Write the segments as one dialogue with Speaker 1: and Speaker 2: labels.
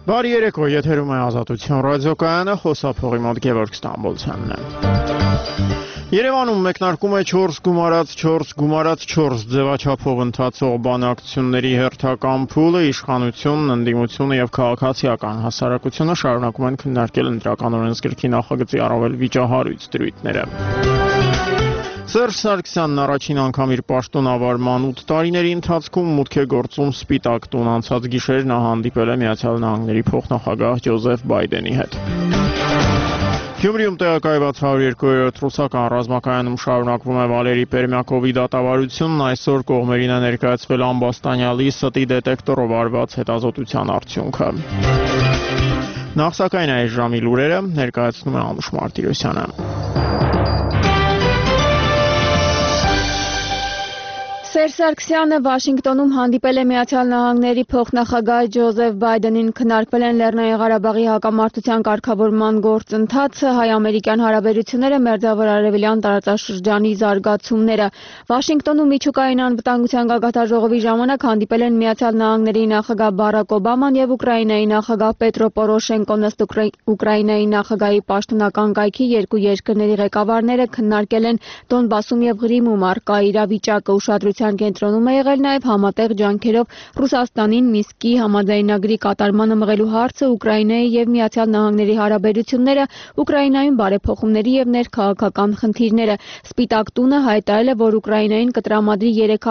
Speaker 1: Բարի երեկո, եթերում է Ազատություն ռադիոկայանը, խոսափողի մոտ Գևորգ Ստամբոլցյանն է։ Երևանում մեկնարկում է 4 ձևաչափով ընթացող բանակցությունների հերթական փուլը, իշխանությունն, ընդդիմությունը եւ քաղաքացիական հասարակությունը շարունակում են քննարկել ընտրական օրենսգրքի նախագծի առավել վիճահարույց դրույթները։ Սերժ Սարգսյանն առաջին անգամ իր պաշտոնավարման 8 տարիների ընթացքում մուտք է գործում Սպիտակ տուն, անցած գիշեր նա հանդիպել է Միացյալ Նահանգների փոխնախագահ Ջոզեֆ Բայդենի հետ։ Գյումրիում տեղակայված 102-րդ ռուսական ռազմակայանում շարունակվում է Վալերի Պերմյակովի դատավարությունն, այսօր կողմերին է ներկայացվել ամբաստանյալի ստի դետեկտորով արված հետազոտության արդյունքը։ Նախ սակայն այս ժամի լուրերը ներկայացնում է Անուշ Մարտիրոսյանը։
Speaker 2: Սերժ Սարգսյանը Վաշինգտոնում հանդիպել է Միացյալ Նահանգների փոխնախագահ Ջոզեֆ Բայդենին, քննարկվել են Լեռնային Ղարաբաղի հակամարտության կարգավորման գործընթացը, հայ-ամերիկյան հարաբերությունները, Մերձավոր Արևելյան տարածաշրջանի զարգացումները։ Վաշինգտոնում միջուկային անվտանգության գագաթնաժողովի ժամանակ հանդիպել են Միացյալ Նահանգների նախագահ Բարակ Օբաման եւ Ուկրաինայի նախագահ Պետրո Պորոշենկոն, ըստ Ուկրաինայի նախագահի պաշտոնական կայքի երկու երկրների ղեկավարները քննարկել են Դոնբասում եւ Ղրիմում առկա իրավիճակը, ուշադրության կենտրոնում է եղել նաև համատեղ ջանքերով Ռուսաստանին Մինսկի համաձայնագրի կատարմանը մղելու հարցը, Ուկրաինայի եւ Միացյալ Նահանգների հարաբերությունները, Ուկրաինայում բարեփոխումների եւ ներքաղաքական խնդիրները։ Սպիտակ տունը հայտարարել է, որ Ուկրաինային կտրամադրի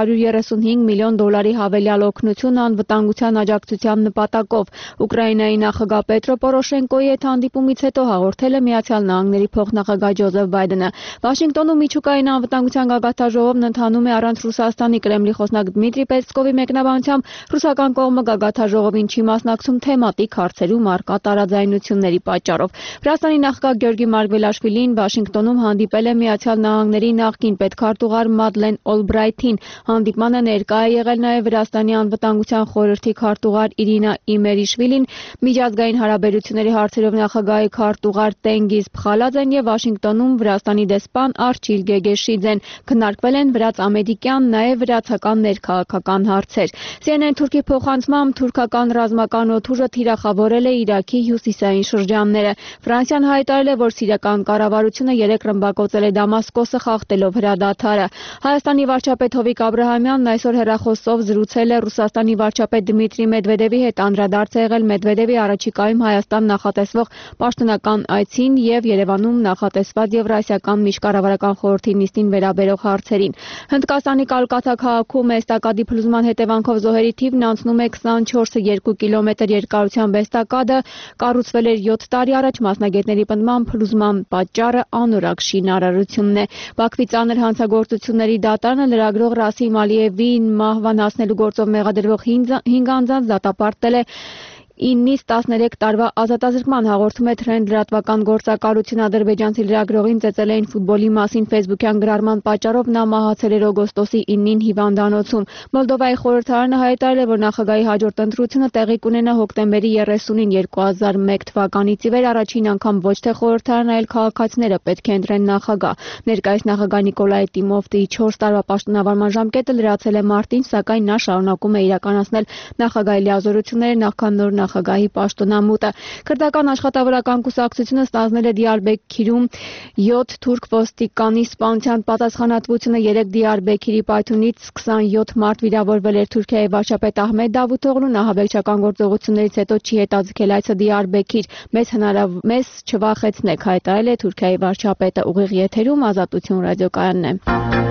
Speaker 2: $335 միլիոն հավելյալ օգնություն անվտանգության աջակցության նպատակով։ Ուկրաինայի նախագահ Պետրո Պորոշենկոյի հետ հանդիպումից հետո հաղորդել է Միացյալ Նահանգների փոխնախագահ Ջոզեֆ Բայդենը։ Վաշինգտոնում միջուկային անվտանգության գագաթնաժողովն ընթանում է առանց Ռուսաստանի Կրեմլի խոսնակ Դմիտրի Պեսկովի մեկնաբանությամբ, ռուսական կողմը գագաթնաժողովին չի մասնակցում թեմատիկ հարցերում առկա տարաձայնությունների պատճառով։ Վրաստանի նախագահ Գյորգի Մարգվելաշվիլին Վաշինգտոնում հանդիպել է Միացյալ Նահանգների նախկին պետքարտուղար Մադլեն Օլբրայթին։ Հանդիպմանը ներկա է եղել նաև Վրաստանի անվտանգության խորհրդի քարտուղար Իրինա Իմերիշվիլին, միջազգային հարաբերությունների հարցերով նախագահի քարտուղար Տենգիզ Փխալաձեն եւ Վաշինգտոնում Վրաստանի դեսպան Արչիլ Գեգեշիձեն։ Քննարկվել են վրաց-ամերիկյան, նաև վրացական ներքաղաքական հարցեր։ CNN Թուրքի փոխանցմամբ թուրքական ռազմական օդուժը թիրախավորել է Իրաքի հյուսիսային շրջանները։ Ֆրանսիան հայտարարել է, որ սիրիական կառավարությունը 3 ռմբակոծել է Դամասկոսը, խախտելով հրադադարը։ Հայաստանի վարչապետ Հովիկ Աբրահամյանն այսօր հեռախոսով զրուցել է Ռուսաստանի վարչապետ Դմիտրի Մեդվեդևի հետ, անդրադարձ է եղել Մեդվեդևի առաջիկայում Հայաստան նախատեսվող պաշտոնական այցին եւ Երևանում նախատեսված Եվրասիական միջկառավարական խորհրդի նիստին վերաբերող հարցերին։ Հնդկաստանի Կալկաթա քաղաքում էստակադի փլուզման հետևանքով զոհերի թիվն անցնում է 24 2 կիլոմետր երկարությամբ էստակադը կառուցվել էր 7 տարի առաջ, մասնագետների պնդմամբ փլուզման պատճառը անորակ շինարարությունն է։ Բաքվի ծանր հանցագործությունների դատարանը լրագրող Ռասիմ Ալիևին մահվան հասնելու գործով մեղադրվող 5 անձանց դատապարտել է 9-ից 13 տարվա ազատազրկման, հաղորդում է Trend լրատվական գործակալություն։ Ադրբեջանցի լրագրողին ծեծել էին ֆուտբոլի մասին ֆեյսբուքյան գրառման պատճառով, նա մահացել էր օգոստոսի 9-ին հիվանդանոցում։ Մոլդովայի խորհրդարանը հայտարարել է, որ նախագահի հաջորդ ընտրությունը տեղի կունենա հոկտեմբերի 30-ին 2001 թվականից ի վեր, առաջին անգամ ոչ թե խորհրդարանը, այլ քաղաքացիները պետք է ընտրեն նախագահ։ Ներկայիս նախագահ Նիկոլայ Տիմովտի 4 տարվա պաշտոնավարման ժամկետը լրացել է մարտին, սակայն նա շարունակում է իրականացնել նախագահի լիազորությունները նախքան նոր նախագահի պաշտոնամուտը։ Քրդական աշխատավորական կուսակցությունը ստանձնել է Դիարբեքիրում 7 թուրք ոստիկանի սպանության պատասխանատվությունը 3 Դիարբեքիրի պայթյունից 27 մարդ վիրավորվել էր Թուրքիայի վարչապետ Ահմեդ Դավութօղլուն, ահաբեկչական գործողություններից հետո չի հետաձգել այցը Դիարբեքիր։ Մեզ չվախեցնեք, հայտարարել է Թուրքիայի վարչապետը։ Ուղիղ եթերում Ազատություն ռադիոկայանն է։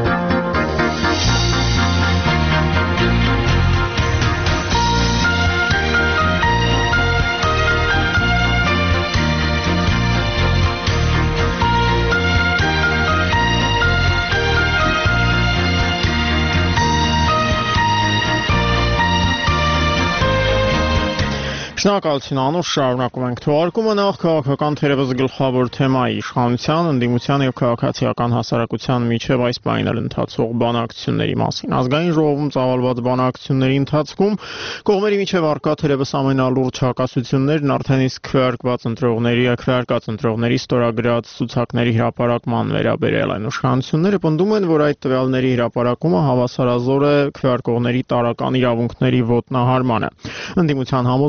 Speaker 1: Շնորհակալություն Անուշ, շարունակում ենք թողարկումը։ Նախ քաղաքական թերևս գլխավոր թեմայի իշխանության, ընդդիմության եւ քաղաքացիական հասարակության միջև այս պահին ընթացող բանակցությունների մասին։ Ազգային ժողովում ծավալված բանակցությունների ընթացքում կողմերի միջև առկա թերևս ամենալուրջ հակասություններն արդեն իսկ քվեարկած ընտրողների ստորագրած ցուցակների հրապարակման վերաբերել են։ Իշխանությունները պնդում են, որ այդ տվյալների հրապարակումը հավասարազոր է քվեարկողների տարրական իրավունքների ոտնահարմանը։ Ընդդիմության համոզմամբ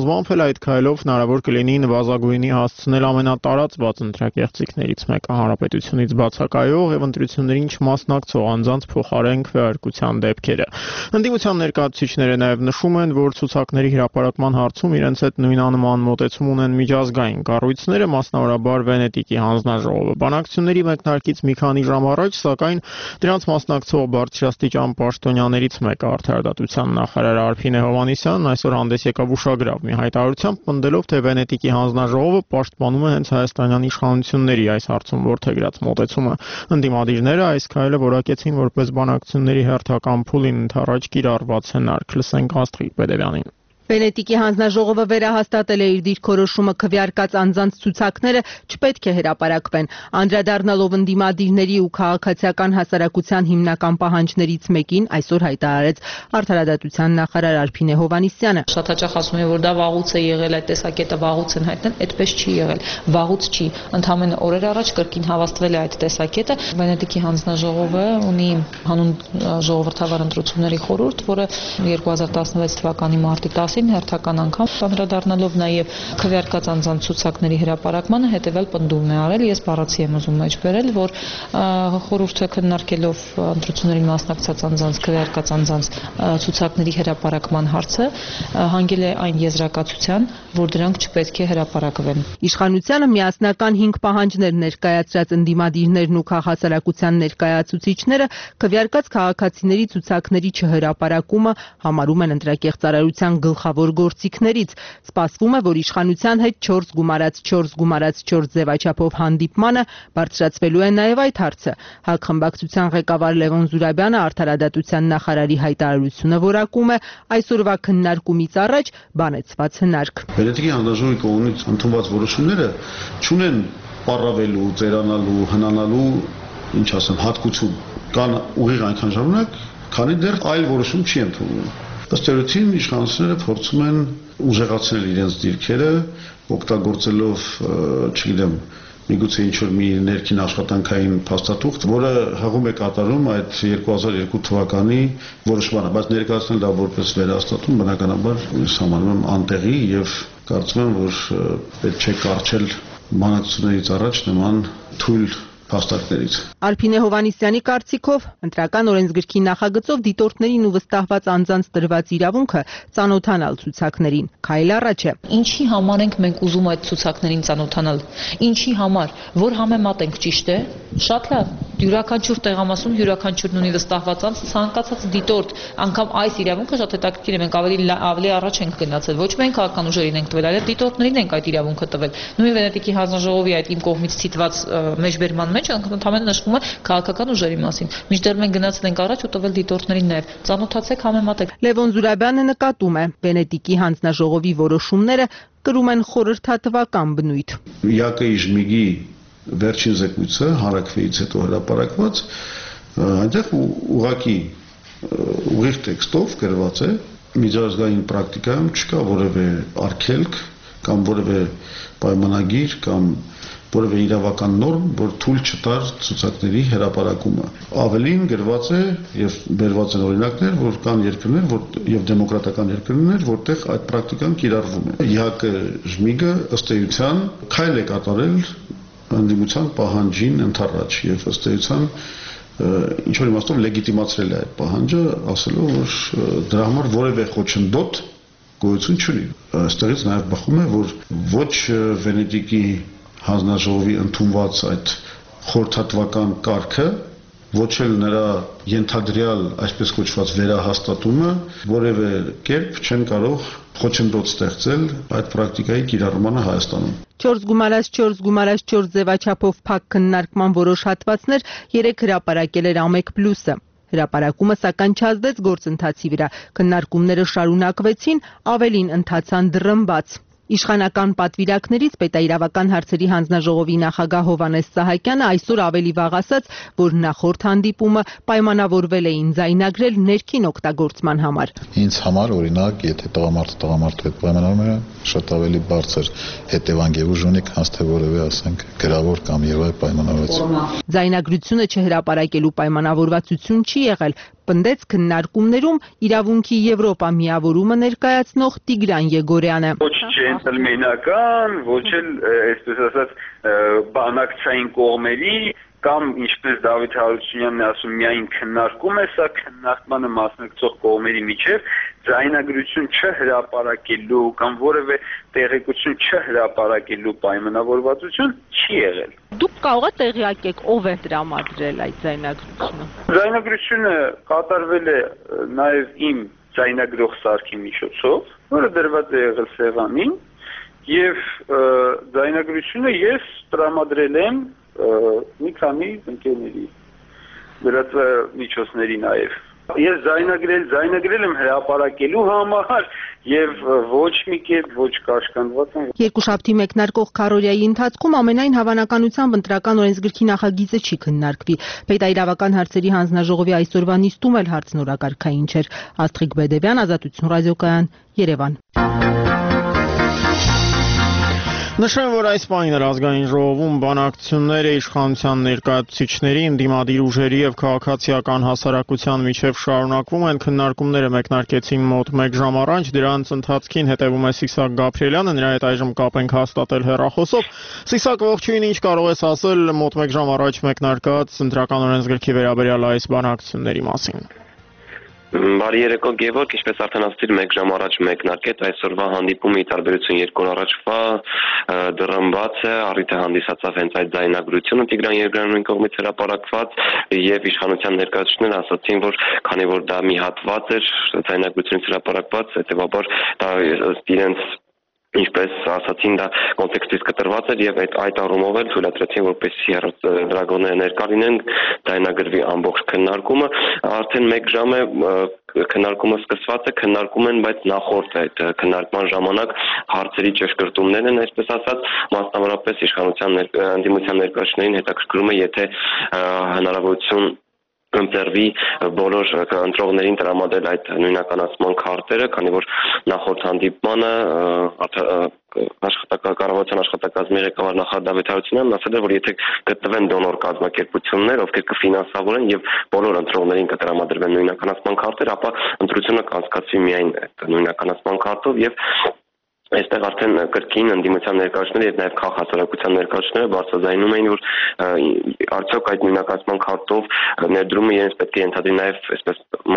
Speaker 1: այդ քայլով հնարավոր կլինի նվազագույնի հասցնել ամենատարածված ընտրակեղծիքներից մեկը հանրապետությունից բացակայող եւ ընտրություններին չմասնակցող անձանց փոխարեն քվեարկության դեպքերը։ Ընդդիմության ներկայացուցիչները նաեւ նշում են, որ ցուցակների հրապարակման հարցում իրենց հետ նույնանման մոտեցում ունեն միջազգային կառույցները, մասնավորաբար Վենետիկի հանձնաժողովը։ Բանակցությունների մեկնարկից մի քանի ժամ առաջ, սակայն դրանց մասնակցող բարձրաստիճան պաշտոնյաներից մեկը արդարադատության նախարար Արփին Հովհաննիսյանն այսօր հանդես եկավ ուշագրավ մի հայտարարությամբ, պնդելով, թե Վենետիկի հանձնաժողովը պաշտպանում է հենց հայաստանյան իշխանությունների այս հարցում որդեգրած մոտեցումը։ Ընդդիմադիրները այս քայլը որակեցին որպես բանակցությունների հերթական փուլին ընդառաջ կիրառված հնարք։ Լսենք Աստղիկ Պետերյանին։
Speaker 3: Վենետիկի հանձնաժողովը վերահաստատել է իր դիրքորոշումը քվեարկած անձանց ցուցակները չպետք է հրապարակվեն, անդրադառնալով ընդդիմադիրների ու քաղաքացիական հասարակության հիմնական պահանջներից մեկին այսօր հայտարարեց արդարադատության նախարար Արփին Հովհաննիսյանը։
Speaker 4: Շատ հաճախ ասում են, որ դա վաղուց է եղել, այդ տեսակետը վաղուց են հայտնել, այդպես չի եղել, վաղուց չի, ընդհանրապես օրեր առաջ կրկին հավաստվել է այդ տեսակետը։ Վենետիկի հանձնաժողովը ունի հանուն ժողովրդավար ընտրությունների խորհուրդ, որը 2016 թվականի մարտի 10-ին հերթական անգամ անդրադառնալով նաև քվեարկած անձանց ցուցակների հրապարակմանը հետևյալ պնդում է արել։ Ես բառացի եմ ուզում մեջբերել, որ խորհուրդը քննարկելով ընտրություններին մասնակցած անձանց քվեարկած անձանց ցուցակների հրապարակման հարցը հանգել է այն եզրակացության, որ դրանք չպետք է հրապարակվեն։
Speaker 3: Իշխանությանը միասնական 5 պահանջներ ներկայացրած ընդդիմադիրներն ու քաղաքացիական ներկայացուցիչները քվեարկած քաղաքացիների ցուցակների չհրապարակումը համարում են ընտրակեղծարարության գլխավոր գործիքներից։ Սպասվում է, որ իշխանության հետ 4+4+4 ձևաչափով հանդիպմանը բարձրացվելու է նաև այդ հարցը։ ՀԱԿ խմբակցության ղեկավար Լևոն Զուրաբյանը արդարադատության նախարարի հայտարարությունը որակում է այսօրվա քննարկումից առաջ բանեցված հնարք։
Speaker 5: Վենետիկի հանձնաժողովի կողմից ընդունված որոշումները չունեն պառավելու, ծերանալու, հնանալու, ինչ ասեմ, հատկություն։ Կան ուղիղ այնքան ժամանակ, քանի դեռ այլ որոշում չի ընդունվում։ Ըստ էության իշխանությունները փորձում են ուժեղացնել իրենց դիրքերը, օգտագործելով, չգիտեմ, միգուցե ինչ-որ մի ներքին աշխատանքային փաստաթուղթ, որը հղում է կատարում այդ 2002 թվականի որոշմանը, բայց ներկայացնել դա որպես վերահաստատում բնականաբար ես համարում եմ անտեղի եւ կարծում եմ, որ պետք չէ կարճել բանակցություններից առաջ նման թույլ փաստարկներից։
Speaker 3: Արփին Հովհաննիսյանի կարծիքով ընտրական օրենսգրքի նախագծով դիտորդներին ու վստահված անձանց տրված իրավունքը ծանոթանալ ցուցակներին քայլ առաջ է։
Speaker 4: Ինչի համար ենք մենք ուզում այդ ցուցակներին ծանոթանալ։ Ինչի համար, որ համեմատենք, ճիշտ է։ Շատ լավ։ Յուրաքանչյուր տեղամասում յուրաքանչյուրն ունի վստահված անձ, ցանկացած դիտորդ, անգամ այս իրավունքը շատ հետաքրքիր է, մենք ավելի առաջ ենք գնացել, ոչ միայն քաղաքական ուժերին ենք տվել, այլև դիտորդներին ենք այդ իրավունքը տվել։ Նույն Վենետիկի հանձնաժողովի այդ իմ կողմից ցիտված մեջբերման մեջ ընդհանրապես նշվում է քաղաքական ուժերի մասին։ Մինչդեռ մենք գնացել ենք առաջ ու տվել դիտորդներին նաև։ Ծանոթացեք, համեմատեք։
Speaker 3: Լևոն Զուրաբյանը նկատում է, Վենետիկի հանձնաժողովի որոշումները կրում են խորհրդատվական բնույթ։
Speaker 5: ՀԱԿ-ի ԺՄԻԳ-ի վերջին զեկույցը հարաքվեից հետո հրապարակված, այնտեղ ուղղակի ուղիղ տեքստով գրված է, միջազգային պրակտիկայում չկա որևէ արգելք կամ որևէ պայմանագիր կամ որևէ իրավական նորմ, որ թույլ չտար ցուցակների հրապարակումը։ Ավելին գրված է եւ բերված են օրինակներ, որ կան երկրներ, եւ դեմոկրատական երկրներ, որտեղ այդ պրակտիկան կիրառվում է։ ՀԱԿ-ը ԺՄԻԳ-ը ըստ էության քայլ է կատարել ընդդիմության պահանջին ընդառաջ եւ ըստ էության ինչ որ իմաստով լեգիտիմացրել է այդ պահանջը, ասելով, որ դրա համար որևէ խոչընդոտ գոյություն չունի։ Այստեղից նաեւ բխում է, որ ոչ Վենետիկի հանձնաժողովի ընդունված այդ խորհրդատվական կարգը, ոչ էլ նրա ենթադրյալ այսպես կոչված վերահաստատումը որևէ կերպ չեն կարող խոչընդոտ ստեղծել այդ պրակտիկայի կիրառմանը Հայաստանում։
Speaker 3: 4+4+4 ձևաչափով փակ քննարկման որոշ հատվածներ երեք հրապարակել էր Ամեկ+-ը։ Հրապարակումը սակայն չազդեց գործընթացի վրա, քննարկումները շարունակվեցին, ավելին ընթացան դռնբաց։ Իշխանական պատվիրակներից պետաիրավական հարցերի հանձնաժողովի նախագահ Հովհաննես Սահակյանը այսօր ավելի վաղ ասաց, որ նախորդ հանդիպումը պայմանավորվել էին ձայնագրել ներքին օգտագործման համար։
Speaker 6: Ինձ համար օրինակ, եթե տղամարդու հետ պայմանավորվում է, շատ ավելի բարձր հետևանք եւ ուժ ունի, քան թե որևէ, ասենք, գրավոր կամ եւ այլ պայմանավորվածություն։
Speaker 3: Ձայնագրությունը չհրապարակելու պայմանավորվածություն չի եղել, պնդեց քննարկումներում իրավունքի Եվրոպա միավորումը ներկայացնող Տիգրան Եգորյանը։
Speaker 7: Ոչ ջենտլմենական, ոչ էլ այսպես ասած բանակցային կողմերի կամ ինչպես Դավիթ Հարությունյանն է ասում, միայն քննարկում է, սա քննարկմանը մասնակցող կողմերի միջև ձայնագրություն չհրապարակելու կամ որևէ տեղեկություն չհրապարակելու պայմանավորվածություն չի եղել։
Speaker 3: Դուք կարող եք տեղյակեք ով է տրամադրել այդ ձայնագրությունը։
Speaker 7: Ձայնագրությունը կատարվել է նաև իմ ձայնագրող սարքի միջոցով, որը դրված է եղել սեղանին, եւ ձայնագրությունը ես տրամադրել եմ մի քանի ընկերների լրատվամիջոցների նաև։ Ես ձայնագրել եմ հրապարակելու համար եւ ոչ մի կերպ ոչ կաշկանդված եմ։
Speaker 3: Երկուշաբթի մեկնարկող քարորիայի ընթացքում ամենայն հավանականությամբ ընտրական օրենսգրքի նախագիծը չի քննարկվի։ Պետաիրավական հարցերի հանձնաժողովի այսօրվա նիստում էլ հարցն օրակարգային չէր։ Աստղիկ Բեդևյան, Ազատություն ռադիոկայան, Երևան։
Speaker 1: Նշեմ, որ այս պահին ազգային ժողովում բանակցությունները իշխանության ներկայացուցիչների, ընդդիմադիր ուժերի եւ քաղաքացիական հասարակության միջև շարունակվում են, քննարկումները մեկնարկեցին մոտ 1 ժամ առաջ, դրանց ընթացքին հետևում է Սիսակ Գաբրիելյանը, նրա հետ այժմ կապ ենք հաստատել հեռախոսով։ Սիսակ, ողջույն, ինչ կարող ես ասել մոտ 1 ժամ առաջ մեկնարկած ընտրական օրենսգրքի վերաբերյալ այս բանակցությունների մասին։
Speaker 8: Բարի երեկո Գևորգ, ինչպես արդեն ասացիր 1 ժամ առաջ մեկնարկեց այսօրվա հանդիպումը ի տարբերություն 2 օր առաջվա դռնբաց է, առիթը հանդիսացավ հենց այդ ձայնագրությունը Տիգրան Եգորյանի կողմից հրապարակված եւ իշխանության ներկայացուցիչները ասացին, որ քանի որ դա մի հատված էր ձայնագրությունից հրապարակված, հետեւաբար դա իրենց ինչպես ասացին, դա կոնտեքստից կտրված էր եւ այդ առումով էլ թույլատրեցին, որպեսզի լրագրողները ներկա լինեն, ձայնագրվի ամբողջ քննարկումը, արդեն 1 ժամ է քննարկումը սկսված է, քննարկում են, բայց նախորդ այդ քննարկման ժամանակ հարցերի ճշգրտումներն են, այսպես ասած, մասնավորապես իշխանության ընդդիմության ներկայացուցիչներին հետաքրքրում է, եթե հնարավորություն ընտրվի բոլոր ընտրողներին տրամադրել այդ նույնականացման քարտերը, քանի որ նախորդ հանդիպմանը կառավարության աշխատակազմի ղեկավար նախարար Դավիթ Հարությունյանն ասել էր, որ եթե գտնվեն դոնոր կազմակերպություններ, ովքեր կֆինանսավորեն եւ բոլոր ընտրողներին կտրամադրվեն նույնականացման քարտեր, ապա ընտրությունը կանցկացվի միայն նույնականացման քարտով եւ այստեղ արդեն կրկին ընդդիմության ներկայացուցիչները եւ նաեւ քաղաքացիական ներկայացուցիչները բարձրաձայնում էին, որ արդյոք այդ նույնականացման քարտով ներդրումը իրենց պետք է ենթադրի նաեւ այսպես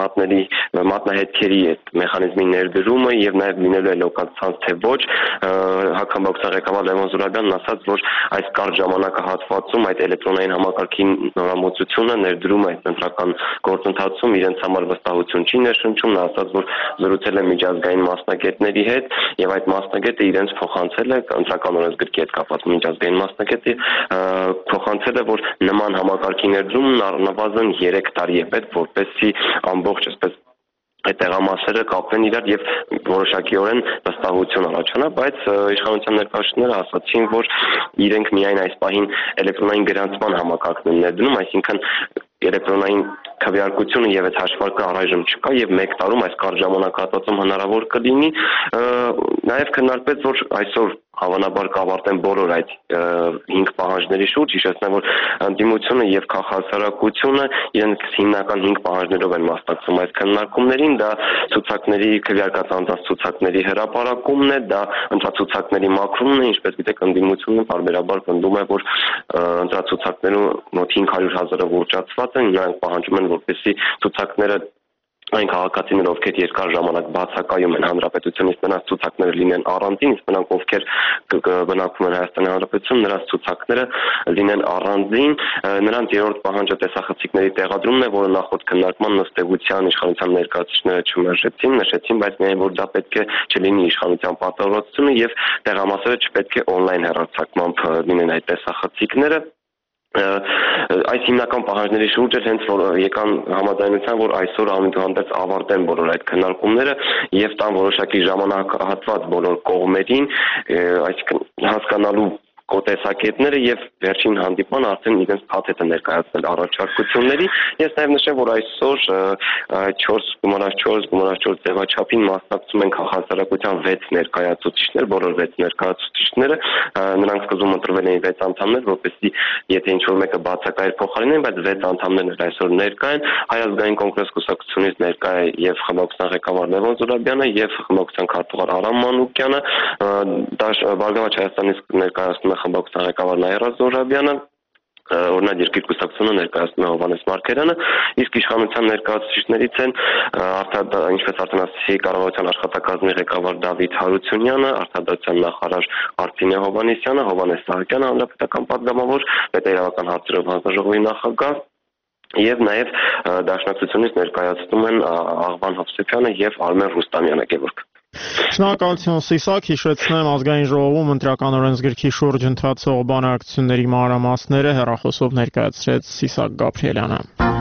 Speaker 8: մատնահետքերի այդ մեխանիզմի ներդրումը եւ նաեւ լինելու է լոկացիան թե ոչ, հակամբակցության ղեկավար Լևոն Զուրաբյանն ասաց, որ այս կարճ ժամանակահատվածում այդ էլեկտրոնային համակարգի նորամուծությունը ներդրումը այդ ընտրական գործընթացում իրենց համար վստահություն չի ներշնչում, նա ասաց, որ զրուցել է միջազգային մասնագետների հետ եւ այդ մասնագետը իրենց փոխանցել է ընտրական օրենսգրքի հետ կապված միջազգային մասնագետը փոխանցել է, որ նման համակարգի ներդրումն առնվազն 3 տարի է պետք, որպեսզի ամբողջ այսպես այդ տեղամասերը կապվեն իրար եւ որոշակիորեն վստահություն առաջանա, բայց իշխանության ներկայացուցիչները ասացին, որ իրենք միայն այս պահին էլեկտրոնային գրանցման համակարգն են ներդնում, այսինքն էլեկտրոնային քվեարկությունը եւ այդ հաշվարկը առայժմ չկա եւ 1 տարում այս կարճ ժամանակահատվածում հնարավոր կլինի, նաեւ քննարկվեց, որ այսօր հավանաբար կավարտեն բոլոր այդ 5 պահանջների շուրջ, հիշեցնեմ, որ ընդդիմությունը եւ քաղաքացիությունը իրենց հիմնական 5 պահանջներով են մասնակցում այս քննարկումներին, դա ցուցակների քվեարկած անձանց ցուցակների հրապարակումն է, դա ընտրացուցակների մաքրումն է, ինչպես գիտեք, ընդդիմությունը բարբերաբար պնդում է, որ ընտրացուցակներում մոտ 500,000-ը որջացված են, նրանք պահանջում են, որպեսզի ցուցակները այն քաղաքացիները, ովքեր երկար ժամանակ բացակայում են հանրապետությունից, նրանց ցուցակները լինեն առանձին, իսկ նրանք, ովքեր բնակվում են Հայաստանի Հանրապետությունում, նրանց ցուցակները լինեն առանձին, նրանց երրորդ պահանջը տեսախցիկների տեղադրումն է, որը նախորդ քննարկման նստեգության իշխանության ներկայացուցիչները չմերժեցին, նշեցին, բայց միայն որ դա պետք է չլինի իշխանության պատասխանատվությունը եւ տեղամասերը չպետք է on-line հեռարձակմամբ լինեն այդ տեսախցիկները։ Այս հիմնական պահանջների շուրջ հենց որ եկան համաձայնության, որ այսօր ամենահանդերձ ավարտեն բոլոր այդ քննարկումները եւ տան որոշակի ժամանակահատված բոլոր կողմերին, այսինքն հասկանալու տեսակետները եւ վերջին հանդիպման արդեն իրենց փաթեթը ներկայացնել առաջարկությունների։ Ես նաեւ նշեմ, որ այսօր 4+4 ձևաչափին մասնակցում են քաղաքասարակության 6 ներկայացուցիչներ, բոլոր 6 ներկայացուցիչները, նրանք սկզբում ընտրվել էին 6 անդամներ, որպեսզի եթե ինչ-որ մեկը բացակայեր փոխարինեն, բայց 6 անդամներն այսօր ներկա են, Հայ ազգային կոնգրես կուսակցությունից ներկա է եւ խմբակցության ղեկավար Լևոն Զուրաբյանը եւ խմբակցության քարտուղար Արամ Մանուկյանը, Բարգավաճ Հայաստանից ներկայացնում է խմբակցության ղեկավար Նաիրա Զոհրաբյանը, Օրինակ երկիր կուսակցությունը ներկայացնում է Հովհաննես Մարգարյանը, իսկ իշխանության ներկայացուցիչներից են ինչպես արդեն ասացի, կառավարության աշխատակազմի ղեկավար Դավիթ Հարությունյանը, արտադրության նախարար Արփինե Հովհաննիսյանը, Հովհաննես Սահակյանը, հանրապետական պատգամավոր, պետաիրավական հարցերով հանձնաժողովի նախագահ եւ նաեւ դաշնակցությունից ներկայացնում են Աղվան Հովսեփյանը եւ Արմեն Ռուստամյանը Գևորգ։
Speaker 1: Շնորհակալություն Սիսակ, հիշեցնեմ ազգային ժողովում ընտրական օրենսգրքի շուրջ ընթացող բանակցությունների մանրամասները հեռախոսով ներկայացրեց Սիսակ Գաբրիելյանը։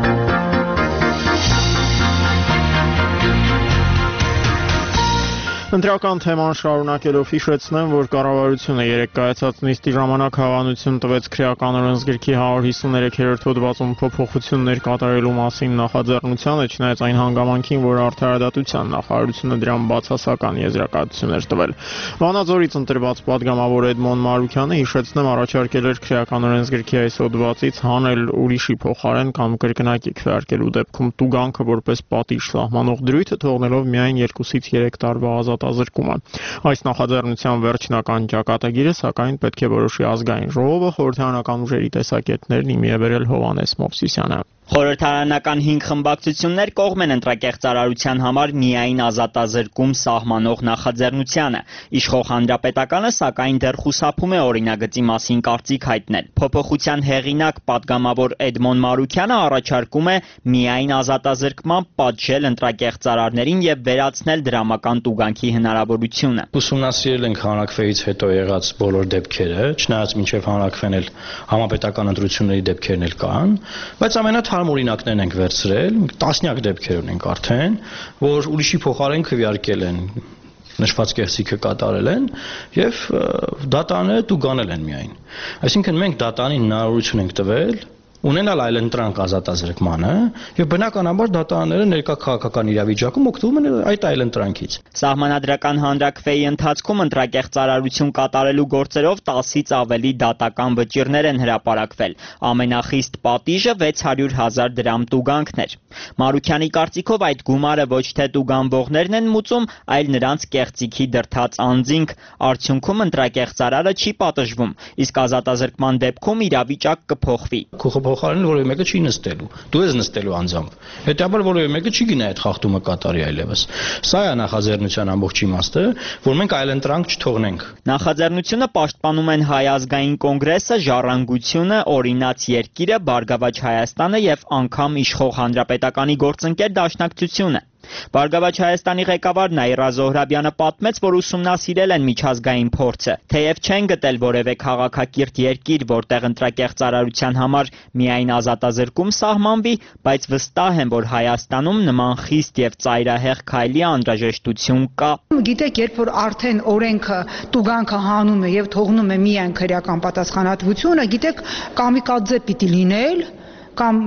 Speaker 1: Ընտրական թեման շարունակելով հիշեցնեմ, որ կառավարությունը երեկ կայացած նիստի ժամանակ հավանություն տվեց քրեական օրենսգրքի 153-րդ հոդվածում փոփոխություններ կատարելու մասին նախաձեռնությանը, չնայած այն հանգամանքին, որ Արդարադատության նախարարությունը դրան բացասական եզրակացություն էր տվել։ Վանաձորից ընտրված պատգամավոր Էդմոն Մարուկյանը հիշեցնեմ առաջարկել էր քրեական օրենսգրքի այս հոդվածից հանել ուրիշի փոխարեն կամ կրկնակի քվեարկելու դեպքում տուգանքը որպես պատիժ սահմանող դրույթ, թողնելով միայն 2-ից 3 տարվա ազատազրկումը։ Այս նախաձեռնության վերջնական ճակատագիրը, սակայն պետք է որոշի ազգային ժողովը, խորհրդարանական ուժերի տեսակետներն իմի է բերել Հովհաննես Մովսիսյանը։
Speaker 9: Խորհրդարանական 5 խմբակցություններ կողմ են ընտրակեղծարարության համար միայն ազատազրկում սահմանող նախաձեռնությանը։ Իշխող հանրապետականը սակայն դեռ խուսափում է օրինագծի մասին կարծիք հայտնել։ Փոփոխության հեղինակ պատգամավոր Էդմոն Մարուկյանը առաջարկում է միայն ազատազրկման պատժել ընտրակեղծարարներին եւ վերացնել դրամական տուգանքի հնարավորությունը։
Speaker 10: Ուսումնասիրել ենք հանրակրվեից հետո եղած բոլոր դեպքերը, չնայած մինչև հանրակրվեն էլ համապետական ընտրությունների դեպքերն էլ կան, բայց ամենաթարմ օրինակներն ենք վերցրել, տասնյակ դեպքեր ունենք արդեն, որ ուրիշի փոխարեն քվեարկել են, նշված կեղծիքը կատարել են եւ դատարանները տուգանել են միայն։ Այսինքն մենք դատարանին հնարավորություն ենք տվել ունենալ այլընտրանք ազատազրկմանը եւ բնականաբար դատարանները ներկա քաղաքական իրավիճակում օգտվում են այդ այլընտրանքից։
Speaker 9: Սահմանադրական հանրակրվեի ընթացքում ընտրակեղծարարություն կատարելու գործերով 10-ից ավելի դատական վճիռներ են հրապարակվել։ Ամենախիստ պատիժը 600,000 դրամ տուգանքն էր։ Մարուկյանի կարծիքով այդ գումարը ոչ թե տուգանվողներն են մուծում, այլ նրանց կեղծիքի դրդած անձինք։ Արդյունքում ընտրակեղծարարը չի պատժվում, իսկ ազատազրկման դեպքում իրավիճակ կփոխվի։
Speaker 10: Փոխարինել որևէ մեկը չի նստելու։ Դու ես նստելու անձամբ։ Հետաբար որևէ մեկը չի գնա այդ խախտումը կատարի այլևս։ Սա է նախաձեռնության ամբողջ իմաստը, որ մենք այլընտրանք չթողնենք։
Speaker 9: Նախաձեռնությունը պաշտպանում են Հայ ազգային կոնգրեսը, Ժառանգությունը, Օրինաց երկիրը, Բարգավաճ Հայաստանը եւ անգամ իշխող հանրապետականի գործընկեր Դաշնակցությունը։ Բարգավաճ Հայաստանի ղեկավար Նաիրա Զոհրաբյանը պատմեց, որ ուսումնասիրել են միջազգային փորձը, թեև չեն գտել որևէ քաղաքակիրթ երկիր, որտեղ ընտրակեղծարարության համար միայն ազատազրկում սահմանվի, բայց վստահ են, որ Հայաստանում նման խիստ եւ ծայրահեղ քայլի անհրաժեշտություն կա։
Speaker 11: Գիտեք, երբ որ արդեն օրենքը տուգանքը հանում է եւ թողնում է միայն քրեական պատասխանատվությունը, գիտեք, կամիկադզե պիտի լինել, կամ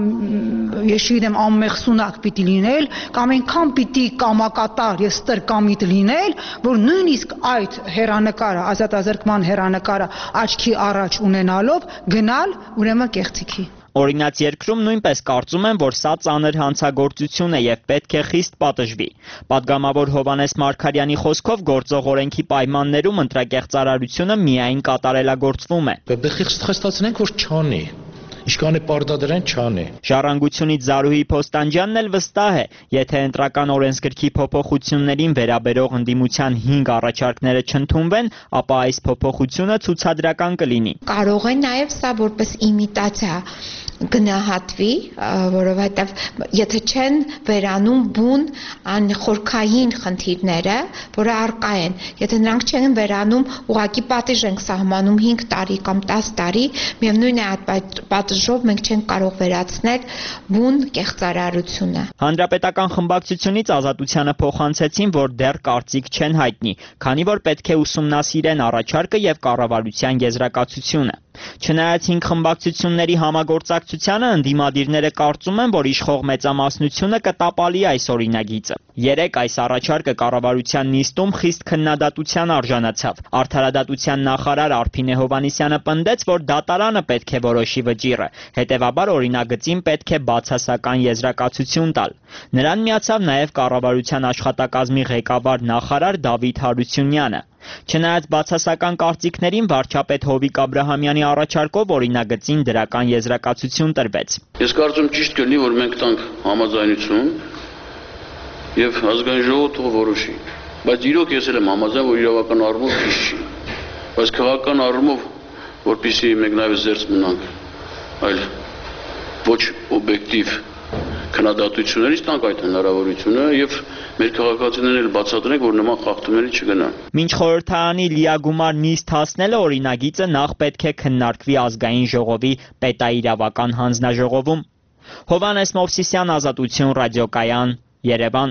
Speaker 11: ես չգիտեմ անմեղ սունակ պիտի լինել, կամ այնքան պիտի կամակատար եւ ստրկամիտ լինել, որ նույնիսկ այդ հերանեկարը, ազատազրկման հերանեկարը աչքի առաջ ունենալով գնալ ուրեմն կեղծիքի։
Speaker 9: Օրինաց երկրում նույնպես կարծում են, որ սա ծանր հանցագործություն է եւ պետք է խիստ պատժվի։ Պատգամավոր Հովհաննես Մարգարյանի խոսքով գործող օրենքի պայմաններում ընտրակեղծարարությունը միայն կատարելագործվում է։
Speaker 12: Պետք է խստացնենք, որ չանի։ Իշքան է պարտադրեն չանի։
Speaker 9: Ժառանգությունից Զարուհի Փոստանջյանն էլ վստահ է, եթե ընտրական օրենսգրքի փոփոխություններին վերաբերող ընդդիմության 5 առաջարկները չընդունվեն, ապա այս փոփոխությունը ցուցադրական կլինի։
Speaker 13: Կարող է նաև սա որպես իմիտացիա գնահատվի, որովհետև եթե չեն վերանում բուն խորքային խնդիրները, որը առկա են, եթե նրանք չեն վերանում, ուղղակի պատիժ ենք սահմանում 5 տարի կամ 10 տարի, միևնույն է այդ պատժով մենք չենք կարող վերացնել բուն կեղծարարությունը։
Speaker 9: Հանրապետական խմբակցությունից Ազատությանը փոխանցեցին, որ դեռ կարծիք չեն հայտնի, քանի որ պետք է ուսումնասիրեն առաջարկը եւ կառավարության եզրակացությունը։ Չնայած 5 խմբակցությունների համագործակցությանը ընդդիմադիրները կարծում են, որ իշխող մեծամասնությունը կտապալի այս օրինագիծը։ Երեկ այս առաջարկը կառավարության նիստում խիստ քննադատության արժանացավ։ Արդարադատության նախարար Արփինե Հովհաննիսյանը պնդեց, որ դատարանը պետք է որոշի վճիռը, հետևաբար օրինագծին պետք է բացասական եզրակացություն տալ։ Նրան միացավ նաև կառավարության աշխատակազմի ղեկավար նախարար Դավիթ Հարությունյանը։ Չնայած բացասական կարծիքներին վարչապետ Հովիկ Աբրահամյանի առաջարկով օրինագծին դրական եզրակացություն տրվեց։
Speaker 14: Ես կարծում ճիշտ կլինի, որ մենք տանք համաձայնություն եւ ազգային ժողովը որոշի։ Բայց իրոք ես էլ եմ համաձայն, որ իրավական առումով ճիշտ չի։ Բայց քաղաքական առումով, որպեսզի մենք նաեւ զերծ մնանք, այլ ոչ օբյեկտիվ քննադատություններից տանք այդ հնարավորությունը եւ մեր քաղաքացիներն էլ բացատրենք, որ նման խախտումների չգնան։
Speaker 9: Մինչ խորհրդարանի լիագումար նիստ հասնելը օրինագիծը նախ պետք է քննարկվի ազգային ժողովի պետաիրավական հանձնաժողովում։ Հովհաննես Մովսիսյան, Ազատություն, ռադիոկայան, Երևան։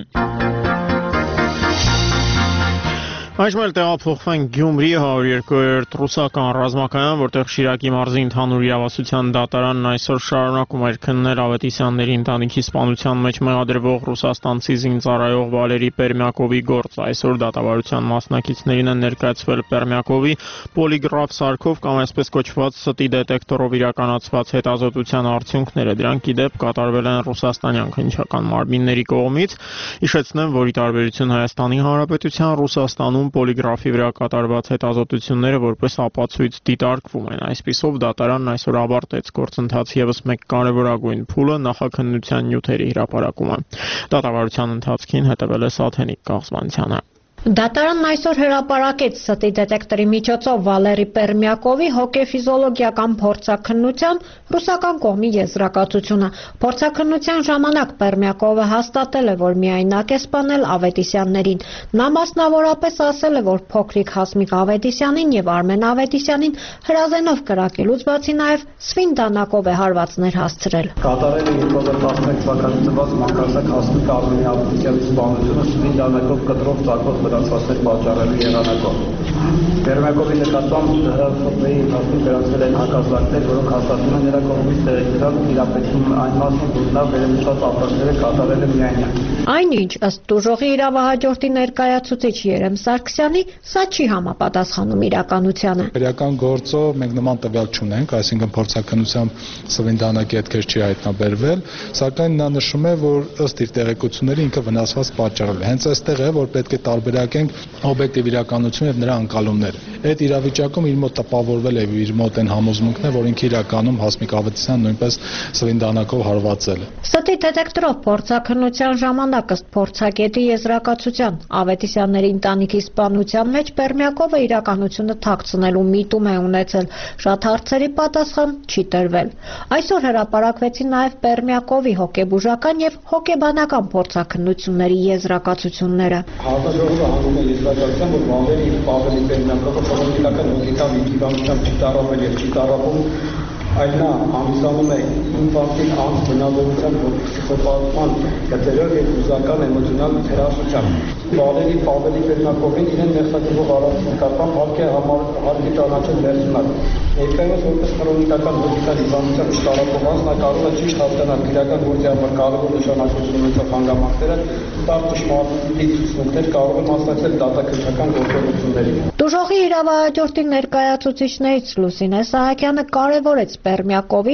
Speaker 1: Այժմ էլ տեղափոխվենք Գյումրի 102-րդ ռուսական ռազմակայան, որտեղ Շիրակի մարզի ընդհանուր իրավասության դատարանն այսօր շարունակում էր քննել Ավետիսյանների ընտանիքի սպանության մեջ մեղադրվող ռուսաստանցի զինծառայող Վալերի Պերմյակովի գործը։ Այսօր դատավարության մասնակիցներին են ներկայացվել Պերմյակովի պոլիգրաֆ սարքով կամ այսպես կոչված ստի դետեկտորով իրականացված հետազոտության արդյունքները։ Դրանք ի դեպ կատարվել են ռուսաստանյան քննչական մարմինների կողմից։ Հիշեցնեմ, որ ի տարբերություն Հայաստանի Հանրապետության, Ռուսաստանում պոլիգրաֆի վրա կատարված հետազոտությունները որպես ապացույց դիտարկվում են։ Այսպիսով դատարանն այսօր ավարտեց գործընթացի ևս մեկ կարևորագույն փուլը՝ նախաքննության նյութերի հրապարակումը։ Դատավարության ընթացքին հետևել է Սաթենիկ Կաղզմանցյանը։
Speaker 15: Դատարանն այսօր հրապարակեց ստի դետեկտորի միջոցով Վալերի Պերմյակովի հոգեֆիզիոլոգիական փորձաքննության ռուսական կողմի եզրակացությունը։ Փորձաքննության ժամանակ Պերմյակովը հաստատել է, որ միայնակ է սպանել Ավետիսյաններին։ Նա մասնավորապես ասել է, որ փոքրիկ Հասմիկ Ավետիսյանին եւ Արմեն Ավետիսյանին հրազենով կրակելուց բացի նաեւ սվին դանակով է հարվածներ հասցրել։
Speaker 16: Կատարել է 2011 թվականին ծնված մանկարդակ Հասմիկ Արմեն Ավետիսյանի սպանությունը սվին դանակով կտրող ծագող վնասվածքներ պատճառելու եղանակով։ Պերմյակովի նկատմամբ ՀԽՊ-ի ընթացքում վերացվել են հակազդակներ, որոնք հաստատում են նրա կողմից տեղեկացան իրապետում այն մասում, որ նա վերեմուծված ապրանքները կատարել է միայնակ։ Այնինչ,
Speaker 15: ըստ տուժողի իրավահաջորդի ներկայացուցիչ Երեմ Սարգսյանի, սա չի համապատասխանում իրականությանը։
Speaker 6: Քրեական գործով մենք նման տվյալ չունենք, այսինքն փորձաքննությամբ սվին դանակի հետքեր չի հայտնաբերվել, սակայն նա նշում է, որ ըստ իր տեղեկությունների ինքը վնասված պատճառել է։ Հենց այստեղ է, որ պետք է տարբերակենք օբյեկտիվ իրականություն եւ նրա անկալումները։ Այդ իրավիճակում իր մոտ տպավորվել է իր մոտ այն համոզմունքն է, որ ինքը իրականում Հասմիկ Ավետիսյանն նույնպես սվին դանակով հարվածել է։
Speaker 15: Ստի դետեկտորով փորձաքննության ժամանակ ըստ փորձագետի եզրակացության Ավետիսյանների ընտանիքի սպանության մեջ Պերմյակովը իրականությունը թաքցնելու միտում է ունեցել։ Շատ հարցերի պատասխան չի տրվել։ Այսօր հրապարակվեցին նաև Պերմյակովի հոգեբուժական եւ հոգեբանական փորձաքննությունների եզրակացությունները։
Speaker 16: Հանձնաժողովը հանդիպել է եզրակացության, որ Վալերի Պավելի Պերմյակովը քրոնիկական հոգեկան վիճակությամբ չի տարապել եւ չի տարապում, այլ նա հանդիսանում է ինֆանտիլ անձնաբնավորության փսիխոպաթման գծերով եւ հուզական էմոցիոնալ թերասությամբ։ Վալերի Պավելի Պերմյակովին իրեն մեղսակերպող արարածի նկատմամբ հարկի ճանաչել վերցնալ։ Երբեմն որպես քրոնիկական հոգեկան հիվանդությամբ չտարապող նա կարող է ճիշտ հասկանալ քրեական գործի համար կարևոր նշանակություն ունեցող հանգամանքները, տալ ճշմարիտ ցուցմունքներ, կարող է մասնակցել դատաքննչական գործողությունների։
Speaker 15: Տուժողի իրավահաջորդի ներկայացուցիչներից Լուսինե Սահակյանը կարևորեց Պերմյակովի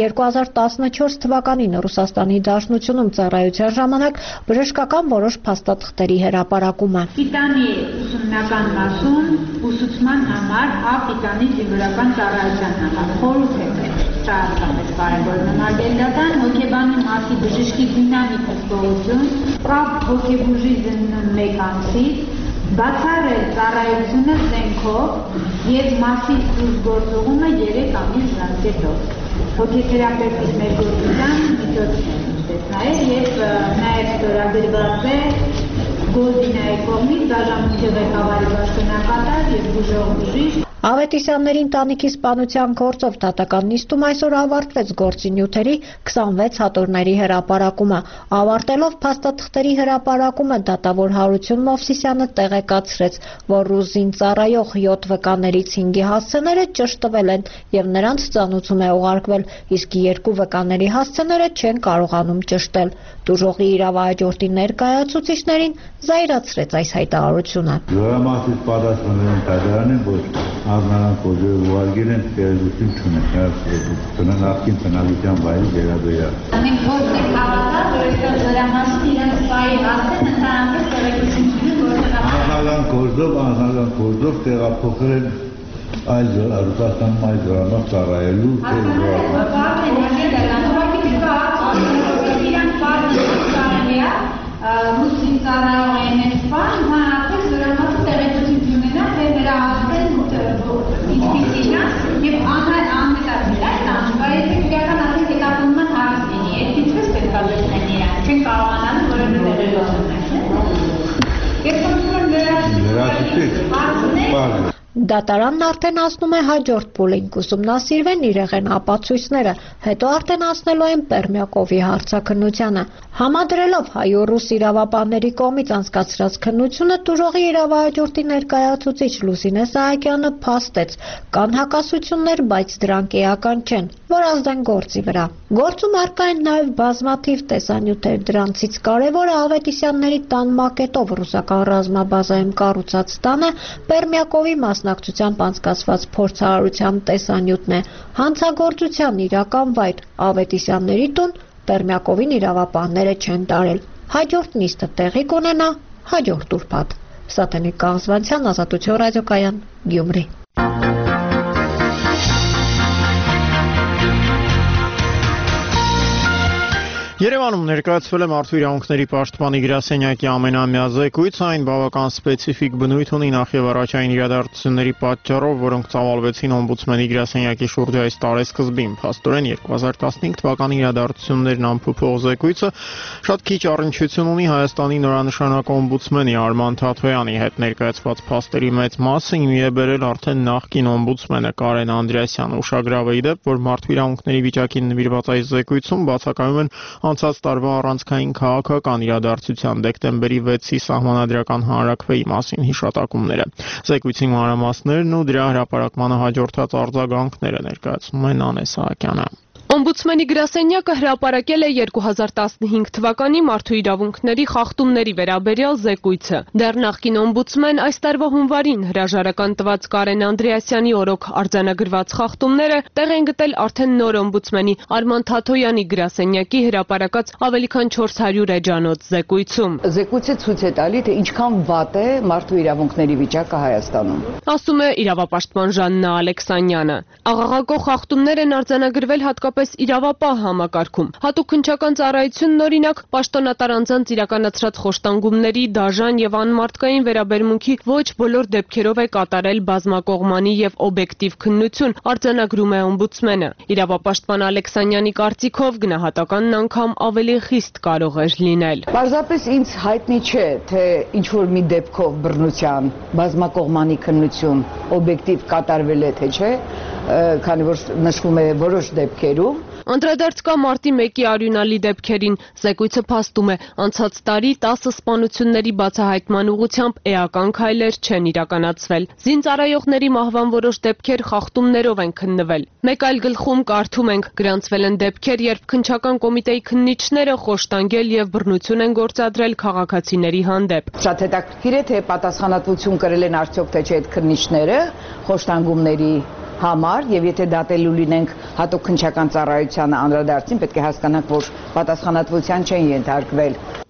Speaker 15: 2014 թվականին Ռուսաստանի Դաշնությունում ծառայության ժամանակ բժշկական որոշ փաստաթղթերի հրապարակումը։
Speaker 17: Պիտանի ուսումնական մասում ուսուցման համար Պիտանի զինվորական ծառայության համար խորհուրդ է սա ասած կարևոր նամակել դատան հոգեբանի մասի բժշկի դինամիկ հսկողություն, պրավ հոգեբուժի զննուն 1 ամսից, բացառել ծառայությունը զենքով եւ մասի գործողումը 3 ամիս ժամկետով։ հոգեթերապևտի մեր գործության միջոցներ եւ նաեւ ստորագրված է Գոզինայի կողմից դաժանմունքի ղեկավարի պաշտոնակատար եւ բուժող բժիշկ
Speaker 15: Ավետիսյանների ընտանիքի սպանության գործով դատական նիստում այսօր ավարտվեց գործի նյութերի 26 հատորների հրապարակումը։ Ավարտելով փաստաթղթերի հրապարակումը դատավոր Հարություն Մովսիսյանը տեղեկացրեց, որ ռուզին ծառայող 7 վկաներից 5-ի հասցեները ճշտվել են եւ նրանց ծանուցում է ուղարկվել, իսկ 2 վկաների հասցեները չեն կարողանում ճշտել։ Դուժողի իրավահաջորդի ներկայացուցիչներին զայրացրեց այս հայտարարությունը։
Speaker 18: Զորամասից պատասխանել են դատարանին, որ Արնարան կոզերը ուղարկել են տեղեկություն չունեն, նախկին բնակության վայրի վերաբերյալ։
Speaker 17: Մենք ո՞րն ենք հավատալ, որ այստեղ զորամասի իրենց վայրի հասցեն ընդհանրապես տեղեկություն չունեն,
Speaker 18: անձնական գործով տեղափոխել են այլ Ռուսաստանում այլ զորամաս ծառայելու
Speaker 17: Ռուսին ծառայող են այս բան, հանրապես զորամասը տեղեկություն չունենա, թե նրա հասցեն ինչպիսին է եւ անմետացել է տան, բայց իրական ասենք հետապնդման հարց լինի, այդ ինչպես պետք է լսեն իրան, չեն կարողանալու որևէ տեղեկություն։ Երբ խոսում են
Speaker 15: Դատարանն արդեն հասնում է հաջորդ փուլին, կուսումնասիրվեն իրեղեն ապացույցները, հետո արդեն հասնելու են Պերմյակովի հարցաքննությանը։ Համադրելով հայ-ռուս իրավապահների կողմից անցկացրած քննությունը տուժողի իրավահաջորդի ներկայացուցիչ Լուսինե Սահակյանը փաստեց, կան հակասություններ, բայց դրանք էական չեն, որ ազդեն գործի վրա։ Գործում առկա են նաև բազմաթիվ տեսանյութեր, դրանցից կարևորը Ավետիսյանների տան մակետով ռուսական ռազմաբազայում կառուցած տանը Պերմյակովի մասնակցությամբ անցկացված փորձարարության տեսանյութն է։ Հանցագործության իրական վայր Ավետիսյանների տուն Պերմյակովին իրավապահները չեն տարել։ Հաջորդ նիստը տեղի կունենա հաջորդ ուրբաթ։ Սատենիկ Կաղզվանցյան, Ազատություն ռադիոկայան, Գյումրի։
Speaker 1: Երևանում ներկայացվել է Մարդու իրավունքների պաշտպանի գրասենյակի ամենամյա զեկույցը, այն բավական սպეციფიկ բնույթ ունի նախ եւ առաջային իրադարձությունների պատճառով, որոնք ծավալվեցին օմբուդսմենի գրասենյակի շուրջը այս տարեսկզբին։ Փաստորեն 2015 թվականի իրադարձություններն ամփոփող զեկույցը շատ քիչ առնչություն ունի Հայաստանի նորանշանակ օմբուդսմենի Արման Թաթոյանի հետ ներկայացված փաստերի մեծ մասը իմի է բերել արդեն նախկին օմբուդսմենը Կարեն Անդրեասյանը։ Ուշագրավ է ի դեպ, որ Մարդու իրավունքների վիճակին նվիրված այս զեկույցում բացակայում են անցած տարվա առանցքային քաղաքական իրադարձության դեկտեմբերի 6-ի սահմանադրական հանրաքվեի մասին հիշատակումները։ Զեկույցի մանրամասներն ու դրա հրապարակմանը հաջորդած արձագանքները ներկայացնում է Նանե Սահակյանը։
Speaker 19: Օմբուդսմենի գրասենյակը հրապարակել է 2015 թվականի մարդու իրավունքների խախտումների վերաբերյալ զեկույցը։ Դեռ նախկին օմբուդսմեն այս տարվա հունվարին հրաժարական տված Կարեն Անդրեասյանի օրոք արձանագրված խախտումները տեղ են գտել արդեն նոր օմբուդսմենի Արման Թաթոյանի գրասենյակի հրապարակած ավելի քան 400 էջանոց զեկույցում։
Speaker 20: Զեկույցը ցույց է տալի, թե ինչքան վատ է մարդու իրավունքների վիճակը Հայաստանում։
Speaker 19: Ասում է իրավապաշտպան Ժաննա Ալեքսանյանը։ Աղաղակող խախտումներ են արձանագրվել հատկապես իրավապահ համակարգում։ Հատուկ քննչական ծառայությունն օրինակ պաշտոնատար անձանց իրականացրած խոշտանգումների, դաժան եւ անմարդկային վերաբերմունքի ոչ բոլոր դեպքերով է կատարել բազմակողմանի եւ օբյեկտիվ քննություն, արձանագրում է օմբուդսմենը։ Իրավապաշտպան Ալեքսանյանի կարծիքով գնահատականն անգամ ավելի խիստ կարող էր լինել։
Speaker 20: Պարզապես ինձ հայտնի չէ, թե ինչ որ մի դեպքով բռնության բազմակողմանի քննություն օբյեկտիվ կատարվել է, թե չէ, քանի որ նշվում է որոշ դեպքերում։
Speaker 19: Անդրադարձ կա մարտի 1-ի արյունալի դեպքերին։ Զեկույցը փաստում է, անցած տարի 10 սպանությունների բացահայտման ուղղությամբ էական քայլեր չեն իրականացվել։ Զինծառայողների մահվան որոշ դեպքեր խախտումներով են քննվել։ Մեկ այլ գլխում կարդում ենք, գրանցվել են դեպքեր, երբ քննչական կոմիտեի քննիչները խոշտանգել եւ բռնություն են գործադրել քաղաքացիների հանդեպ։
Speaker 20: Շատ հետաքրքիր է, թե պատասխանատվություն կրել են արդյոք թե չէ այդ քննիչները խոշտանգումների համար, եւ եթե դատելու լինենք հատուկ քննչական ծառայությանը անդրադարձին, պետք է հասկանանք, որ պատասխանատվության չեն ենթարկվել։